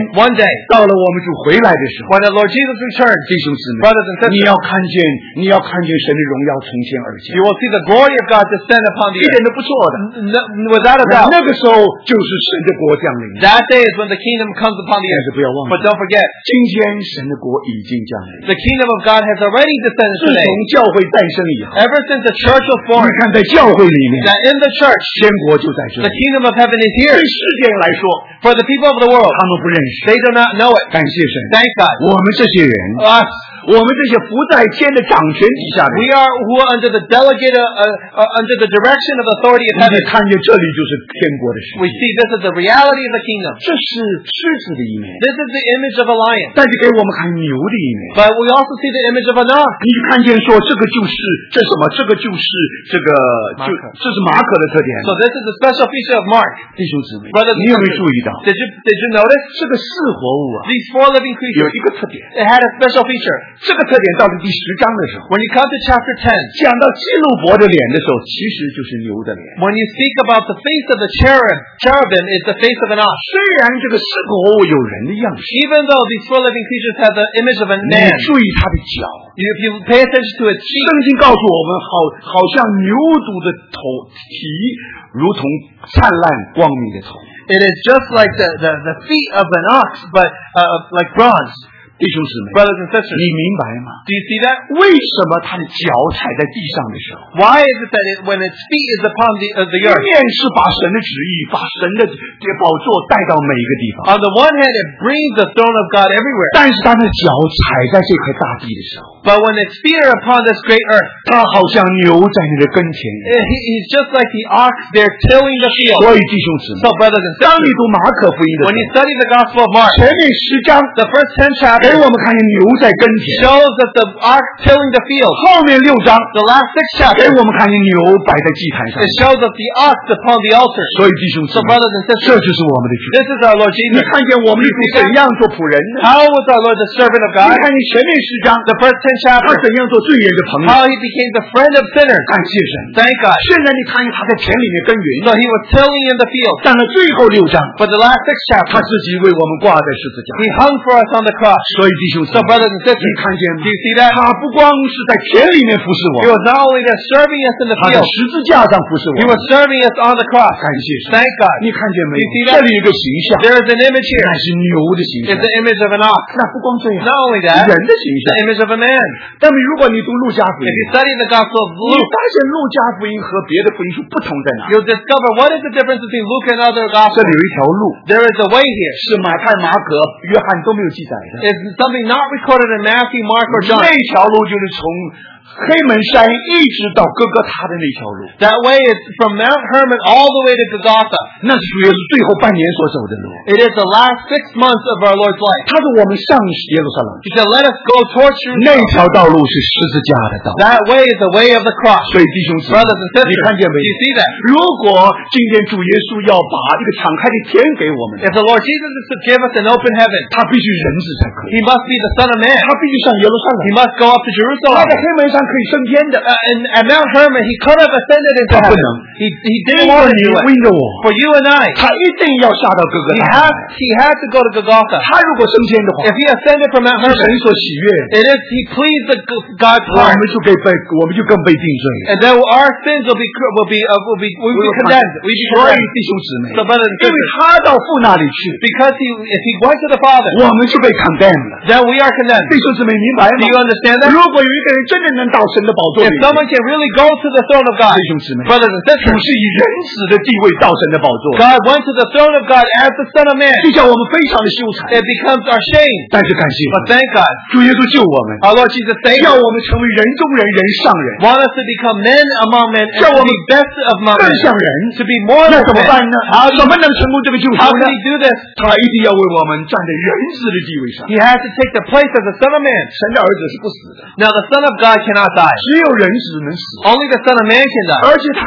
one day, 到了我们主回来的时候， when the Lord Jesus returns, 弟兄姊妹， brothers and 你 sisters, 要看见，你要看见神的荣耀从天而降， you will see the glory of God descend upon the 一点 earth. 都不错的。 No- Without a doubt, 那个时候就是神的国降临。 that day is when the kingdom comes upon the 但是 earth. 不要忘 But 了， don't forget, 今天神的国已经降临。 the kingdom of God has already descended 自 today. 从教会诞生以后， Ever since the church was 你 born, 看在教会里面， that in the church, 天国就在这 the 里。 kingdom of heaven is 对 here. 世界人来说， For the people of the world, 他们不认识。 they do not know it. 感谢神， Thank God. 我们这些人， Us, 我们这些伏在天的掌权底下的 we 人， are who are under the delegate, uh, uh, uh, under the direction of authority of 你 heaven. 看见这里就是天国的世 We 界， see this is the reality of the kingdom. 这是狮子的一面， This is the image of a lion. 但是给我们看牛的一面。 But we also see the image of an ox. 你看见说这个就是这什么？这个就是这个就马可这是马可的特点。 So this is the special feature of Mark. 弟兄姊妹， Brothers 你 and 有没有 sisters, 注意到 did you did you notice 这个四活物啊？ these four living 有 creatures? 一个特点， It had a special feature. 这个特点到了第十章的时候， When you come to chapter ten, 讲到基路伯的脸的时候，其实就是牛的脸。 when you speak about the face of the cherub, cherubim is the face of an ox. 虽然这个四活物有人的样式， Even though these four living creatures have the image of a 你 man, 注意它的脚。 you, if you pay attention to its 圣 cheeks, 经告诉我们，好好像牛犊的头体，如同灿烂光明的头。 it is just like the, the, the feet of an ox, but uh, like bronze. 弟兄姊妹， Brothers and sisters, 你明白吗？ do you see that? 为什么他的脚踩在地上的时候， Why is it that it, when its feet is upon the, uh, the 一 earth, 面是把神的旨意、把神的这个宝座带到每一个地方， on the one hand it brings the throne of God everywhere, 但是他的脚踩在这块大地的时候， but when its feet are upon this great earth, 他好像牛在你的跟前一样。 eh, he, he's just like the ox there tilling the field. 所以弟兄姊妹， So brothers and 当你 sisters, 读马可福音的 when 时 you 候， study the Gospel of Mark, 前面十章 the first ten 给 chapters 我们看见牛在跟前， shows that the ox tilling the field. 后面六章 The last six 给 chapters, 我们看见牛摆在祭坛上 it。shows us the ox upon the altar. 所以弟兄姊 So 妹， brothers and 这 sisters, 就是我们的主。 this is our Lord 你 Jesus. 看见我们的主怎样做仆人呢？ How was our Lord the servant of 你 God? 看见前面十章， The first ten 他 chapters, 怎样做罪人的朋友？ how he became the friend of sinners. 感谢神。 Thank God. 现在你看见他在田里面耕耘， So he was tilling in the field. 但了最后六章， But the last six 他 chapters, 自己为我们挂在十字架。 he hung for us on the cross. 所以弟兄姊 So 妹， brothers and 你 sisters, 看见吗 do？you see that? 他不光是在田里面服侍 He 我， was not only there serving us in the 他在 field, 十字架上服侍 he 我。 was serving us on the cross. 感谢神。 Thank God. 你看见没 You see 有？ that? 这里有一个形象， There is an image 那 here. 是牛的形象 It's。the image of an ox. 那不光这样， Not only that, 人的形 the 象。 image of a man. 但是如果你读路加福音 If，you study the Gospel of 你 Luke, 发现路加福音和别的福音书不同在哪？ you'll discover what is the difference between Luke and other 这 Gospels. 里有一条路， There is a way here. 是马太、马可、约翰都没有记载的。 It's something not recorded in Matthew, Mark, or John. 那条路就是从黑门山一直到哥哥他的那条路， That way is from Mount Hermon all the way to Golgotha. 那是主耶稣最后半年所走的路。 It is the last six months of our Lord's life. 他说我们上耶路撒冷， He said, let us go towards 那 Jerusalem. 条道路是十字架的道路。 That way is the way of the cross. 所以弟兄姊妹， Brothers and 你 sisters, 看见没 do 有 you？see that? 如果今天主耶稣要把这个敞开的天给我们， If the Lord Jesus is to give us an open heaven, 他必须人子才可以， He must be the Son of Man. 他必须上耶路撒冷 He，must go up to 他 Jerusalem. 在黑门山可以升天的， Uh, and at Mount Hermon, He could have ascended into 他不 heaven. 能。 He, he 因 didn't 为 want to 你 do 为 it. 着我， For you and I, 他一定要下到哥哥 he 大 had, 海。 he had to go to Golgotha. 他如果升天的话， If he ascended from Mount 是神 Hermon, 所喜悦， it is he pleased the, God's 我 heart. 们就可以被，我们就更被定罪。 And then our sins will be will be uh, will be will be condemned. We be 所以 condemned. 弟兄姊妹， So brothers and 因为 sisters, 他到父那里去， because he if he went to the Father, 我们就被 condemned 了。 then we are condemned. 弟兄姊妹，明白 Do 吗 you？ understand that? 如果有一个人真的能到神的宝座 If 里， someone can really go to the throne of God, 弟兄姊妹， brothers and 主 sisters, 是以人子的地位到神的宝座， God went to the throne of God as the Son of Man. 这叫我们非常的羞惭。 It becomes our shame. 但是感谢 But thank God, 主耶稣救我们， our Lord Jesus saved 要 us, 我们成为人中人，人上人， want us to become men among men and 叫 to 我们 be best among 更 men, 像人。 to be more 那 like 怎么 men. 办呢？怎么能成功这个救赎 How 呢 can he do this? 他一定要为我们站在人子的地位上。 He has to take the place of the Son of Man. 神的儿子是不死的， Now the Son of God cannot die. 只有人子能死， Only the Son of Man can die. 而且他可以站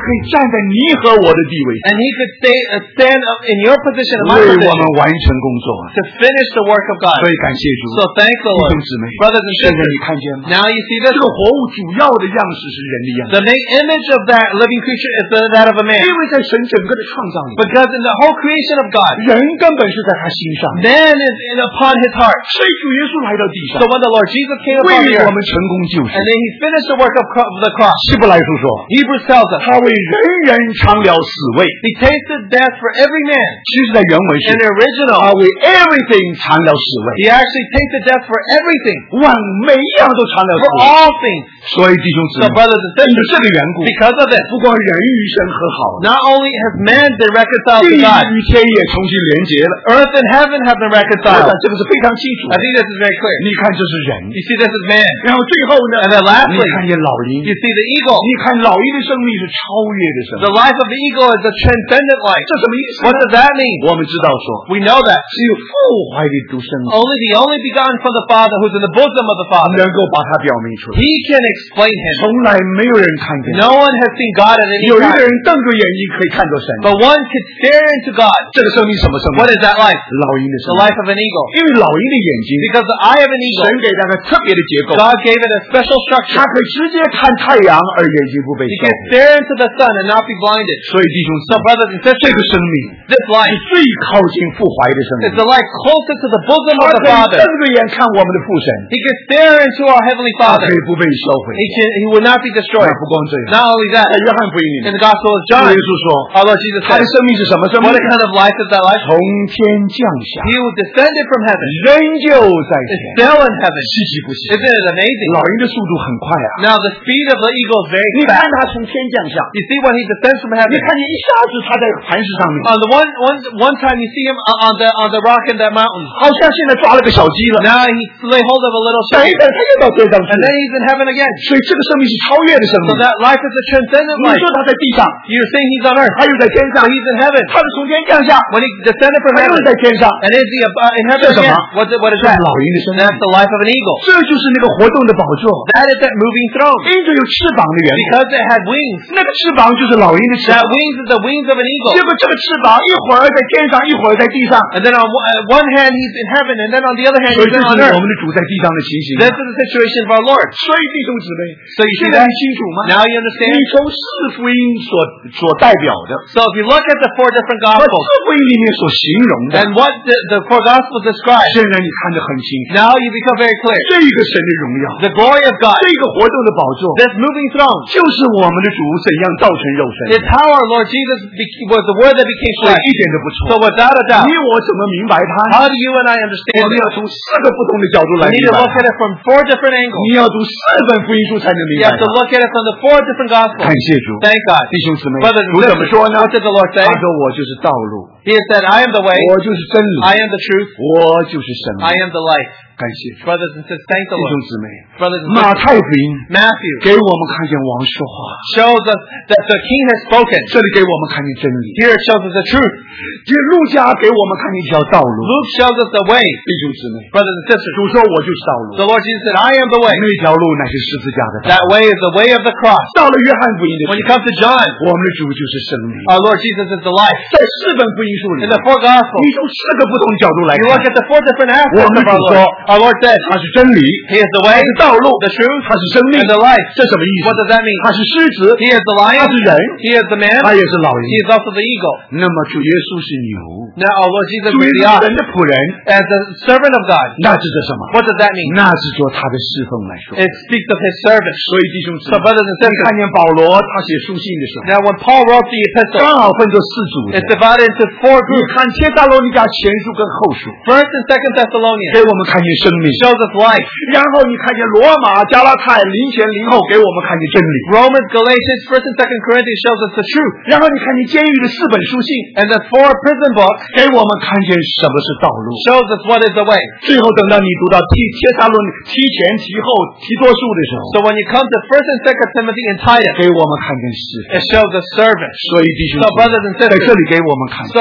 在你和我的地位上， And he could stay, uh, stand up in your position and my 为我 position 们完成工作。 to finish the work of God. 所以感谢主， So thank the 弟 Lord. 兄姊妹， Brothers and 现在 sisters, 你看见吗？ now you see 这 this. 个活物主要的样式是人的样式， The main image of that living creature is the, that of a man. 因为在神整个的创造里， Because in the whole creation of God, 人根本是在他心上， man is in upon his heart. 所以主耶稣来到地上 So，when the Lord Jesus came upon 为 the 我 earth, 们成功救赎 and。then he finished the work of, cro- of the cross, 希伯来书说， Hebrews tells us, 他为人人尝了死味。 he tasted death for every man. 其实，在原文是 In the 他 original, 为 everything 尝了死味， he actually tasted death for everything, 万每一样都尝了 for 死味。 all things. 所以弟兄姊 So 妹， brothers and 因为 sisters, 这个缘故， because of this, 不光人与神和好了， not only has man been reconciled 地 to God, 与天也重新连结了。 earth and heaven have been 我 reconciled. 想这个是非常清楚 I。think this is very clear. 你看，这是人， You see, this is man. 然后最后呢， And then 你 lastly, 看见老鹰， you see the eagle. 你看老鹰的生命是超越的生 The 命。 life of the eagle is a transcendent life. 这什么意思 What 呢？ does that mean? 我们知道说， We know that. 只有父怀里独生子 Only the only begotten from the Father who's in the bosom of the Father. 能够把它表明出来， He can explain him. 从来没有人看见。 No one has seen God at any 有一个 time. 人瞪着眼睛可以看到神， But one could stare into God. 这个生命什么生命？ What is that life? 老鹰的生 The 命。 life of an eagle. 因为老鹰的眼睛， Because the eye of an 神 eagle, 给它个特别的结构， God gave it a special 它 structure. 可以直接看太阳而眼睛不被 He 烧 can 毁。 stare into the sun and not be blinded. 所以弟兄姊 So 妹， brothers and 这 sisters, 个生命 this 是 life 最靠近父怀的生命 is。the life closer to the bosom 他 of 可 the 以 Father. 瞪着眼看我们的父神， He can stare into our Heavenly 他 Father. 可以不被烧毁。 He can, he will not be 那 destroyed. 不光这样， Not only that, 在约翰福音里 in 面， the Gospel of 主 John, 耶稣说， our Lord Jesus 他的 said, 生命是什么生命 what？ kind of life is that life? 从天降下， He who descended from heaven 仍旧在 is 天， still in heaven. 稀奇不稀？ Isn't it amazing? 老鹰的速度很快啊！ Now the speed of the eagle is very 你看 fast. 他从天降下， You see when he descends from 你 heaven. 看见一下子他在磐石上面， On the one, one, one time you see him on on the, on the rock in that mountain. 好像现在抓了个小鸡了。 Now he lay hold of a little 等一 sheep. 等，他又到天上去 And。then he's in heaven again. 所以这个生命是超越的生 So 命。 that life is a transcendent 你 life. 说他在地上， You're saying he's on earth. 他又在天上 So，he's in heaven. 他是从天降下， When he descended from 他又 heaven. 在天上。 And is he uh, in heaven 这是什么？ again? What's it, what is 这是 that? 老鹰的生命， That's the life of an eagle. 这就是那个活动的宝座， That is that moving throne. 因着有翅膀的缘故， Because it had wings. 那个翅膀就是老鹰的翅 That 膀。 wings is the wings of an eagle. 结果这个翅膀一会儿在天上，一会儿在地上， And then on one- uh, one hand he's in heaven, and then on the other hand 所以 he's 这 on 是 earth. 我们的主在地上的情形。 This is the situation of our Lord. 所以弟兄姊妹， So you 现 see 在 that? 你清楚吗？ Now you 你 understand? 从四福音所所代表的 So if you look at the four different 和 gospels 四福音里面所形容的， and what the, the four gospels describe, 现在你看得很清楚。 now you become very clear. 这个神的荣耀， The glory of God, 这个活动的宝座， this moving throne, 就是我们的主怎样造成肉身， is how our Lord Jesus be- was the Word that became 所以 flesh. 一点都不 So 错。 without a doubt, 你我怎么明白它？ how do you and I 我 understand 们 it? 要从四个不同的角度 We 来明 need to 白 look 它。 at it from four different angles. 你要读四本福音书才能明 You 白 have to 它。 look at it from the four different 感 gospels. 谢主， Thank God. 弟兄姊妹， Brothers and 主怎么 sisters, 说呢？ what did the Lord say? 他说：“我就是道路， He has said, I am the way, 我就是真理， I am the truth, 我就是生命。 I am the life. ” 感谢主， Brothers and sisters, thank the 弟兄 Lord. 姊妹， Brothers and 马 sisters, 太福音 Matthew 给我们看见王说话， shows us that the King has spoken. 这里给我们看见真理。 Here it shows us the truth. 这路加给我们看见一条道路。 Luke shows us the way. 弟兄姊妹， Brothers and sisters, 主说我就是道路， the Lord Jesus said, I am the way. 那条路乃是十字架的道 That 路。 way is the way of the cross. 到了约翰福音的 When 时 you 候， come to John, 我们的主就是生命。 our Lord Jesus is the life. 在四本福音书里 In，the four gospels, 你从四个不同角度来 you look 看， at the four different aspects Well, of our so- Lord. Our Lord said, 他是真理， He is the way, 他是道路， the truth, 他是生命 and the life. 这什么意思 What？does that mean? 他是狮子， He is the 他 lion, 是人， He is the man, 他也是老 He 鹰。 is also the eagle. 那么主耶稣是牛， Now our Lord Jesus 主耶 is 稣 the 是 ox. 人的仆人， As the servant of God. 那是这什么？ What does that mean? 那是做他的侍奉来说。 It speaks of His service. 所以弟兄姊 So 妹， brothers and 你看 sisters, 见保罗他写书信的时候， now when Paul wrote the epistle, 刚好分作四组的 it's。divided into four 你 groups. 看帖撒罗尼迦前书跟后书， First and Second Thessalonians 给我们看见生命； shows us life. 然后你看见罗马、加拉太、林前、林后，给我们看见真理； Romans, Galatians, First and Second Corinthians shows us the truth. 然后你看见监狱的四本书信， And the four prison books 给我们看见什么是道路。 shows us what is the way. 最后等到你读到提帖撒罗尼提前、提后、提多书的时候， So when you come to First and Second Timothy and Titus, 给我们看见是。 it shows us service. 所以弟兄 So 姊妹 brothers and 在 sisters, 这里给我们看， so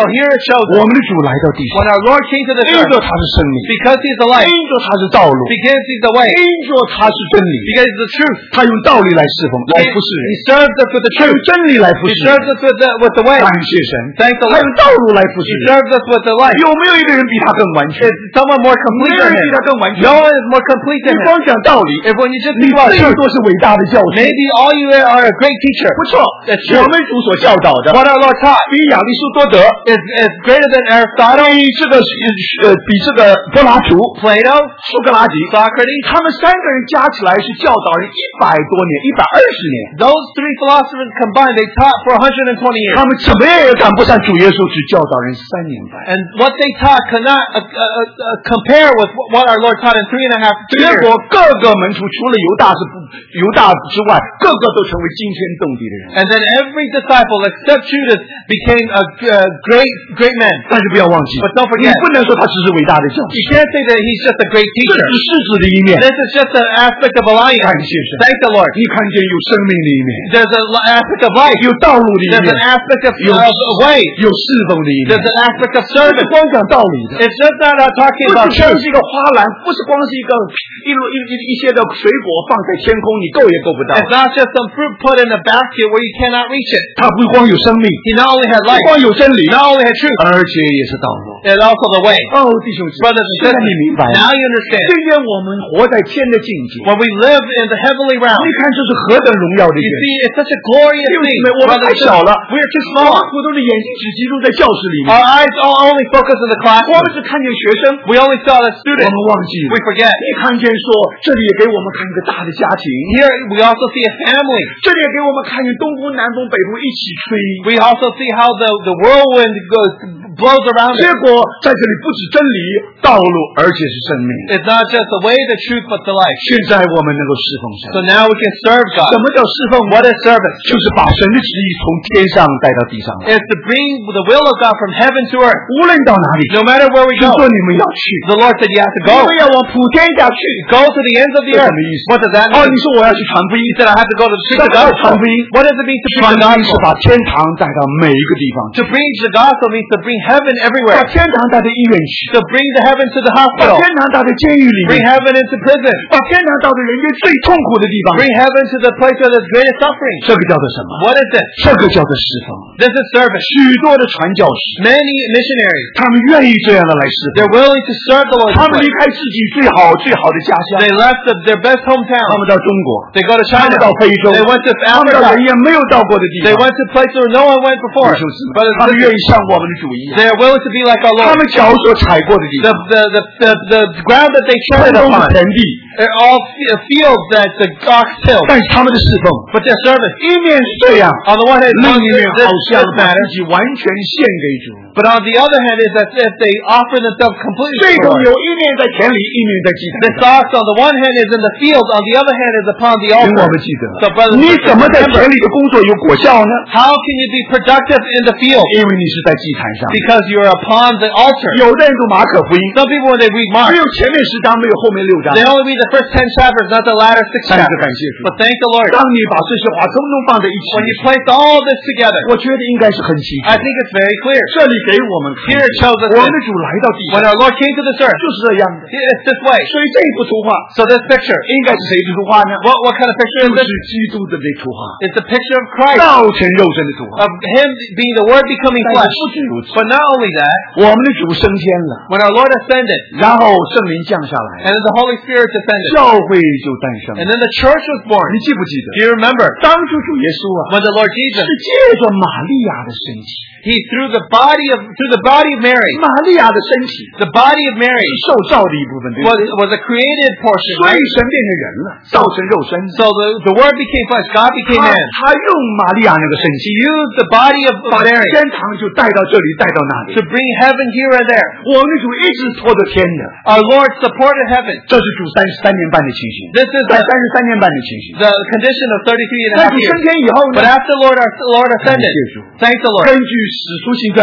here it shows 我 us 们的主来到地 when 上， our Lord came to this 因 earth, 着他是生命， because He is the light, 因着他是道路， because He is the way, 因着他是真理， because He is the truth. 他用道理来侍奉，来 He, 服侍人 he，serves us with the 他用 truth. 真理来服 He 侍人， serves us with the, with the way. 感谢神， Thank the 他 Lord. 用道路来服侍 He 人。 serves us with the light. 有没有一个人比他更完全？ Is someone more 没 complete 有 than 人比 Him? 他更完全。 No one is more complete 你 than 光 Him. 讲道理， If when you just 你 think about 最 truth, 多是伟大的教师。 maybe all you are a great teacher. 不错， That's 我 true. 们主所教导的， What our Lord taught 比亚里士多德， is, is greater than Aristotle, 比这个呃比这个柏拉图、 Plato, 苏格拉底， Socrates. 他们三个人加起来是教导人一百多年，一百二十年。 Those three philosophers combined, they taught for one hundred twenty years. 他们怎么样也赶不上主耶稣只教导人三年半。 And what they taught cannot uh, uh, uh, compare with what our Lord taught in three and a half 结 years. 果各个门徒除了犹大是不犹大之外，个个都成为惊天动地的人。 And then every disciple except Judas became a uh, great, great man. 但是不要忘记， But don't 你 forget, 不能说他只是伟大的教 you 师， can't say that he's just a great 这 teacher. 只是事实的一面。 This is just an aspect of a life. 感谢神， Thank the Lord. 你看见有生命的一面， There's an aspect of life. 有道路的一 There's 面 an，aspect of, Yo. of way. 有侍奉的一面 There's。an aspect of 不是 service. 光讲道理的， It's just not uh, talking 不 about 是光 truth. 是一个花篮，不是光是一个一路一一一些的水果放在天空，你够也够不到。 It's not just some fruit put in a basket where you cannot reach it. 它不光有生命， He not only had 不 life, 光有真理， not only had truth, 而且也是道路。 and also the way. 哦，弟兄姊妹， Brothers and 现在你明 sisters, 白了。 now you understand. 今天我们活在天的境界， When we live in the heavenly realm, 你看这是何等荣耀的 you 缘。 see, it's such a glorious 弟兄姊 thing. 妹，我们 Brothers 太 and 小 sisters, 了， we are too 我 small. 们都是眼睛只集中在教室里面， Our eyes all- only focus in the 我 classroom. 们只看见学生， We only saw the 我 students. 们忘记了 We forget. 你看见说，这里也给我们看一个大的家庭， Here we also see a family. 这里也给我们看见东风、南风、北风一起吹。 We also see how the, the whirlwind goes, blows around 结 us. 果在这里不止真理、道路，而且是生命。 It's not just the way, the truth, but the life. 现在我们能够侍奉神。 So now we can serve 什 God. 么叫侍奉？ What is service? 就是把神的旨意从天上带到地上来。 It's to bring the will of God from heaven to earth. 无论到哪里， No matter where we 就 go. 说你们要去， The Lord said you have to 你 go. 们要往普天下去。 Go to the ends of the 这 earth. 什么意思？ What does that 哦， mean? 你说我要去传福音， He said I have to go to preach 什 the 么叫传 gospel. 福音？ What does it mean to 传 preach the 福音是 gospel? 把天堂带到每一个地方去， To preach the gospel means to bring heaven 把 everywhere. 天堂带到医院去， To bring the heaven to the 把 hospital. 天堂带到监狱里 Bring 面， heaven into prison. 把天堂带到人间最痛苦的地方。 Bring heaven to the place where there's greatest suffering. 这个叫做什么？ What is this? 这个叫做侍奉。 This is service. 许多的传教士， Many missionaries, 他们愿意这样的来侍奉 they're，willing to serve the Lord. 他们离开自己最好最好的家乡， They left the, their best 他 hometown. 们到中国， They go to 他 China. 们到非洲， They went to 他们到 Africa. 人也没有到过的地 They 方。 went to places where no one went before. 弟兄姊妹 Brothers 他 and 们愿 sisters, 意像我们的主一样， they are willing to be like our 他 Lord. 们脚所踩过的地 The, 方， the, the, the, the ground that they 通 treaded 通是 upon 田地， are all f- fields that the ox tilled. 但是他们的侍奉， But their service, 一面是这样， on the one hand, 另 one 一面 this, 好像 this 把 matter. 自己完全献给主。 But on the other hand, is as if they offer themselves completely 这 to 种 the Lord. 有一面在田里，一面在祭坛 This 上。 ox on the one hand is in the field, on the other hand is upon the 请 altar. 我们记得 So brothers and 你 sisters, 怎么在 remember, 田里的工作有果效呢？ how can you be productive in the field? 因为你是在祭坛上。 Because you're upon the altar. 有的人读马可福音， Some people when they read Mark, 只有前面十章，没有后面六章。 they only read the first ten chapters, not the latter six 但是 chapters. 感谢主， But thank the Lord. 当你把这些话通通放在一起， When you place all this together, 我觉得应该是很清楚。 I think it's very clear. 这里给我们看 Here it shows us 我们的 this. 主来到地 When 上 our Lord came to this earth, 就是这样的。 it's this way. 所以这幅图画 So this picture, 应该是谁的图画呢？ what, what kind of picture 就 is 是 this? 基督的这图画， It's a picture of Christ, 道成肉身的图画。 of Him being the Word becoming 但是 flesh. 不止如此， But not only that, 我们的主升天了， when our Lord ascended, 然后圣灵降下来， and then the Holy Spirit descended, 教会就诞生 and 了。 then the church was born. 你记不记 Do 得？ you remember 当初主耶稣啊， when the Lord Jesus, 是借着玛利亚的身体， He through the body of through the body of Mary, 玛利亚的身体 the body of Mary 是受造的一部分，对不 was 对？ was a created portion, 所以 right? 神变成人了，造成肉身。 So the the Word became flesh. God became 他 man. 他用玛利亚那个身体， He used the body of 把 Mary 天堂就带到这里，带到那里 to。bring heaven here and there. 我们的主一直拖着天的， Our Lord supported heaven. 这是主三十三年半的情形， This is 在 the, 三十三年半的情形。 the condition of thirty-three and a 在 half 主升 years. 天以后呢 But？after Lord our Lord ascended, 感谢主。 thank the Lord. 根据《使徒行传》告诉我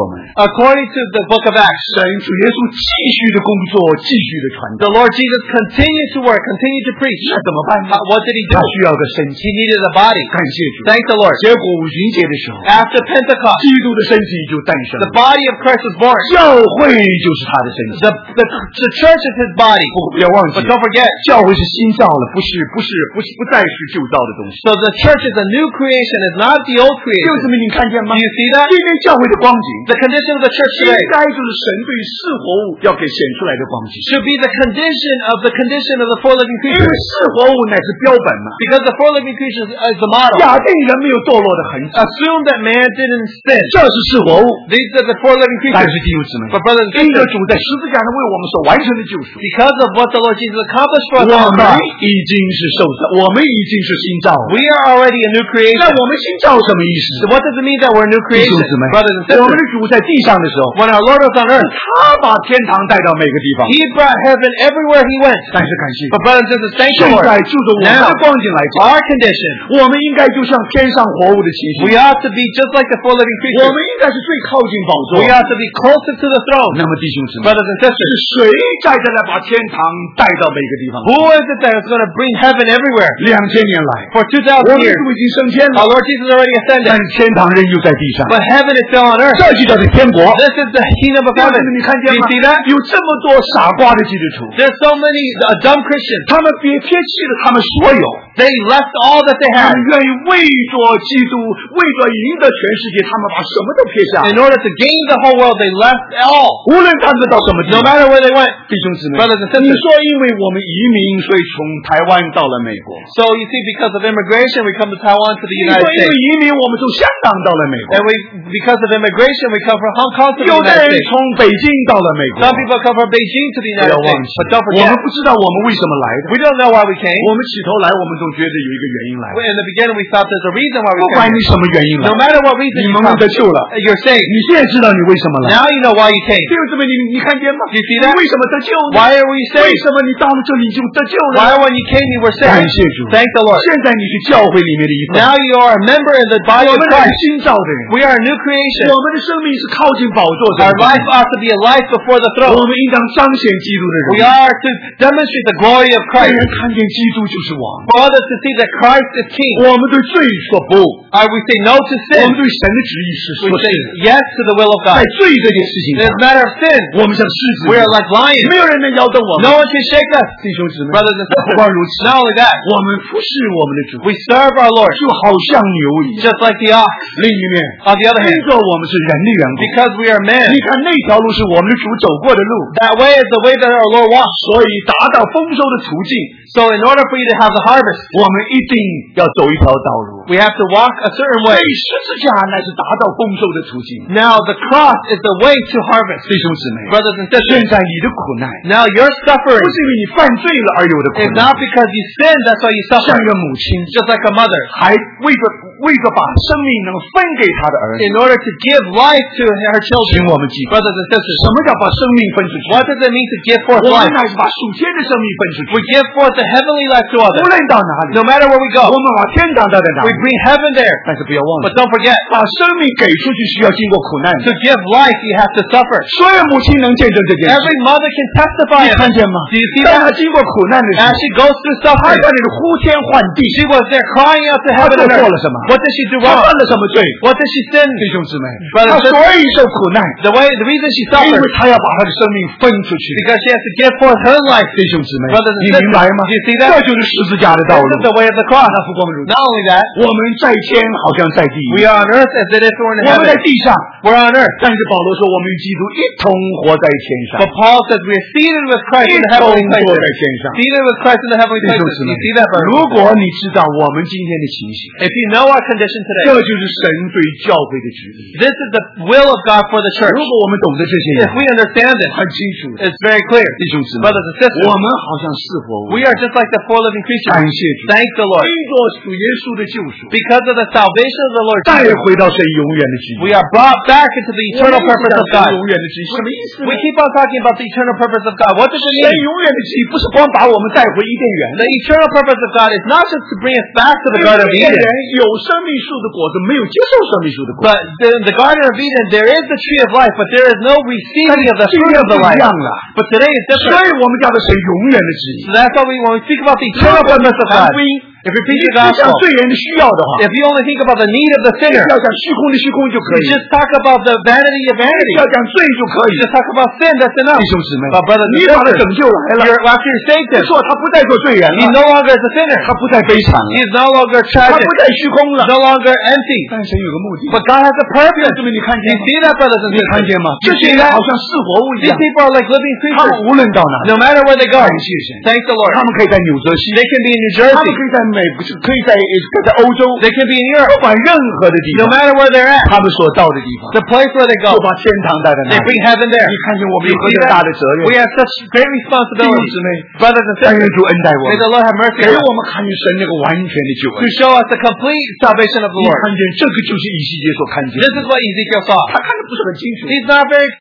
我们， According to the book of Acts, 神主耶稣继续的工作，继续的传道， the Lord Jesus continued to work, continued to preach. 那怎么办呢？ Uh, what did he 他 do? 需要个身体。 He needed a body. 感谢主。 Thank the Lord. 结果五旬节的时候， After Pentecost, 基督的身体就诞生 the 了， body of Christ was born. 教会就是他的身体。 The, the, the church is his body. 不要忘记 But，don't forget, 教会是新造了，不是不是不是不再是旧造的东西。 so the church is a new creation, is not the old 弟兄 creation. 姊妹，你看见吗 Do？you see that? 今天教会的光景， The condition of the church 应 today 该就是神对四活物要给显出来的光景。 should be the condition of the condition of the four living 因为 creatures. 四活物乃是标本嘛， Because the four living creatures is the model. 假定人没有堕落的痕迹， Assume that man didn't sin. 这是四活物。 These are the four living 但 creatures. 是弟兄姊妹， But brothers and 因着 sisters, 主在十字架上为我们所完成的救赎， because of what the Lord Jesus accomplished for us 我 on the 们 cross, 已经是受造，我们已经是新造了。 we are already a new 那 creation. 我们新造什么意思？ So what does it mean that we're a new 弟兄 creation? 姊妹， Brothers and 我们 sisters, 的主在地上的时候， when our Lord was on earth, 他把天堂带到每个地方。 He brought heaven everywhere He went. 但是感谢， But brothers and sisters, thank 现 the Lord. 在就着我们的光景来讲， Our condition, 我们应该就像天上活物的情形， we ought to be just like the four living 我 creatures. 们应该是最靠近宝座。 We ought to be closer to the throne. 那么弟兄姊妹， Brothers and 是 sisters, 谁在这来把天堂带到每个地方？ who is it that is going to bring heaven everywhere? 两千年来， For two 我 thousand 们 years, 都已经升天 our 了， Lord Jesus already 但 ascended. 是天堂仍旧在地上， But heaven is still on earth. 这就叫做天国。 This is the kingdom of 弟兄 heaven. 姊妹，你看见 Do you 吗 see that?？ 有这么多傻瓜的基督徒， There's so many uh, dumb Christians. 他们别撇弃了他们所有， They left all that they 他 had 们愿意为着基督，为着赢得全世界，他们把什么都撇下。 in order to gain the whole world. They left all, 无论他们到什么地 no 方， matter where they went. 弟兄姊妹 Brothers and， 你 sisters. 说因为我们移民，所以从台湾到了美国； So you see, because of immigration, we come to Taiwan to the 你 United 说因为 States. 移民，我们从香港到了美国； And we, because of immigration, we come from Hong Kong to the 有的 United 人 States. 从北京到了美国。 Some people come from Beijing to the 不要 United 忘 States. 记 But don't 我 forget, 们不知道我们为什么来的。 we don't know why we came. 我们起头来，我们总觉得有一个原因来。 In the beginning, we thought there's a reason why we 不管 came. 你什么原因来 No，matter what reason 你 you 们 come, 得救了。 you're saved. 你现在知道你为什么来？ Now you know why you came. 弟兄姊妹，你你看见吗？ You see 你 that? 为什么得救呢？ Why are we 为 saved? 什么你到了这里就得救了？ Why when you came you were 感 saved? 谢主。 Thank the Lord. 现在你是教会里面的一份。 Now you are a member in the body 我 of 们是 Christ. 新造的人， We are a new creation. 我们的生命是靠近宝座这 Our 里。 life ought to be a life before the 我 throne. 们应当彰显基督的 We 荣耀， are to demonstrate the glory of 让 Christ. 人看见基督就是王。 For others to see that Christ is King. 我们对罪说不， Uh, we say no to 我 sin. 们对神的旨意是 We 说是 say 的。 yes to the will of 在 God. 罪这件事情 In 上， the matter of sin, 我们像狮子 we 一 are 样， like lions. 没有人能摇动我们。 No one can shake us. 弟兄姊妹， Brothers and 不光如 sisters. 此， Not only that, 我们服侍我们的主， we serve our Lord 就好像牛一样。 just like the ox. 另一面， On the other 因 hand, 着我们是人的缘故， because we are men, 你看那条路是我们的主走过的路， that way is the way that our Lord walks. 所以达到丰收的途径， So in order for you to have the harvest, 我们一定要走一条道路。 we have to walk a certain 所 way. 以十字架乃是达到丰收的途径。 Now the cross is the way to harvest. 弟兄姊妹， Brothers and 现 sisters, 在你的苦难 now your 不 suffering 是因为你犯罪了而有的苦 is 难， not because you sinned, that's why you 像 suffer. 一个母亲， Just like a mother. 还为着为着把生命能分给他的儿子。 In order to give life to her 请 children. 我们记住， Brothers and sisters, 什么叫把生命分出去？ what does it mean to give forth 我们 life? 乃是把属天的生命分出去。 We give forth the heavenly life to 无 others. 论到哪里， No matter where we 我 go, 们把天堂带在哪 we 里。 bring heaven there. 但是不要忘 But 了， don't forget, 把生命给出去需要经过苦难的。 to give life, you have to suffer. 所有母亲能见证这件事。 Every mother can testify 你 of 看 it. 见吗？ Do you see 当 that? 他经过苦难的时 As 候， she goes through 他 suffering, 在那里呼天唤地。 she was there crying out to 他 heaven 做 and 错 earth. 了什么？ What did she do 他 wrong? 犯了什么罪？ What did she sin? 弟兄姊妹， Brothers 他 and 所以受苦难， The way, the reason she 因 suffered, 为他要把他的生命分出去。 because she has to give forth her life. 弟兄姊妹， Brothers and 你 sisters, 明白吗？ do you see 这 that? 就是十字架的道 This 路 is。the way of the cross. 那不光如此， Not only that, 我们在天好像在地 we 狱， are on earth as it is we're in 我们在 heaven. 地上， We're on earth. 但是保罗说我们与基督一同活在天上， But Paul says we are seated with Christ 一 in the 同 heavenly 坐 places. 在天上。 Seated with Christ in the heavenly 弟兄 places. 姊妹 You see that, 如 brothers? 果你知道我们今天的情形， If you know our condition 这 today, 就是神对教会的旨意。 this is the will of God for the church. 如果我们懂得这些 If 人， we understand it, 很清楚的， it's very clear. 弟兄姊妹， Brothers and sisters, 我们好像是活物， we are just like the four living 感 creatures. 谢主， Thank the Lord. 因着主耶稣的救赎， Because of the salvation of the Lord 再 Jesus, 回到神永远的旨意。 we are brought back into the 我们 eternal 一直 purpose 讲 of 神 God. 永远的旨意，什么意思呢 We？ keep on talking about the eternal purpose of God. What does it 神 mean? 永远的旨意不是光把我们带回伊甸园 The eternal purpose of God is not just to bring us back to the 因为 Garden of 伊甸 Eden. 园有生命树的果子，没有接受生命树的果子。 But in the Garden of Eden, there is the tree of life, but there is no receiving of the fruit of the 不一 life. 样了。 But today is 所 different. 以我们讲的是永远的旨意。 So that's why we, when we speak about the eternal purpose of God, if we 你 preach 只 the 想 gospel, 罪人的需要的话， if you only think about the need of the sinner, 要讲虚空的虚空就可 you 以， just talk about the vanity of vanity. 要讲罪就可以 You。just talk about sin, that's enough. 弟兄姊妹 But brothers 你 and 把他拯 sisters, 救来了， you're, after you saved 不 him, 错，他不再做罪人 he 了， no longer is a sinner. 他不再悲惨了， He is no longer 他 tragic. 不再虚空了 He's。no longer empty. 但神有个目的， But God has a purpose. 这边你看见 You 吗？ see that, brothers and 你看 sisters? 见吗？ You 这些 see 人 that? 好像是活物一 These 样， people are like living 他们 creatures. 无论到哪里， No matter where they go, 感谢神， thank the Lord. 他们可以在纽泽西， They can be in New 他们 Jersey. 可以在美，可以在可以在欧洲， They can be in 不 Europe. 管任何的地 No 方， matter where they're at, 他们所到的地方， the place where they 就 go, 把天堂带在那 they 里。 bring heaven there. 你看见我们 You 有何 see 等大的 that? 责任？ We have such great 弟兄 responsibility. 姊妹， Brothers and 但愿 sisters, 主恩待我 may 们， the Lord have mercy 给 on 我 us 们看见神那个完全的救恩 to。show us the complete salvation of the 你 Lord. 看见这个就是以西结所看见 This 的， is what Ezekiel saw. 他看的不是很清楚。 He's not very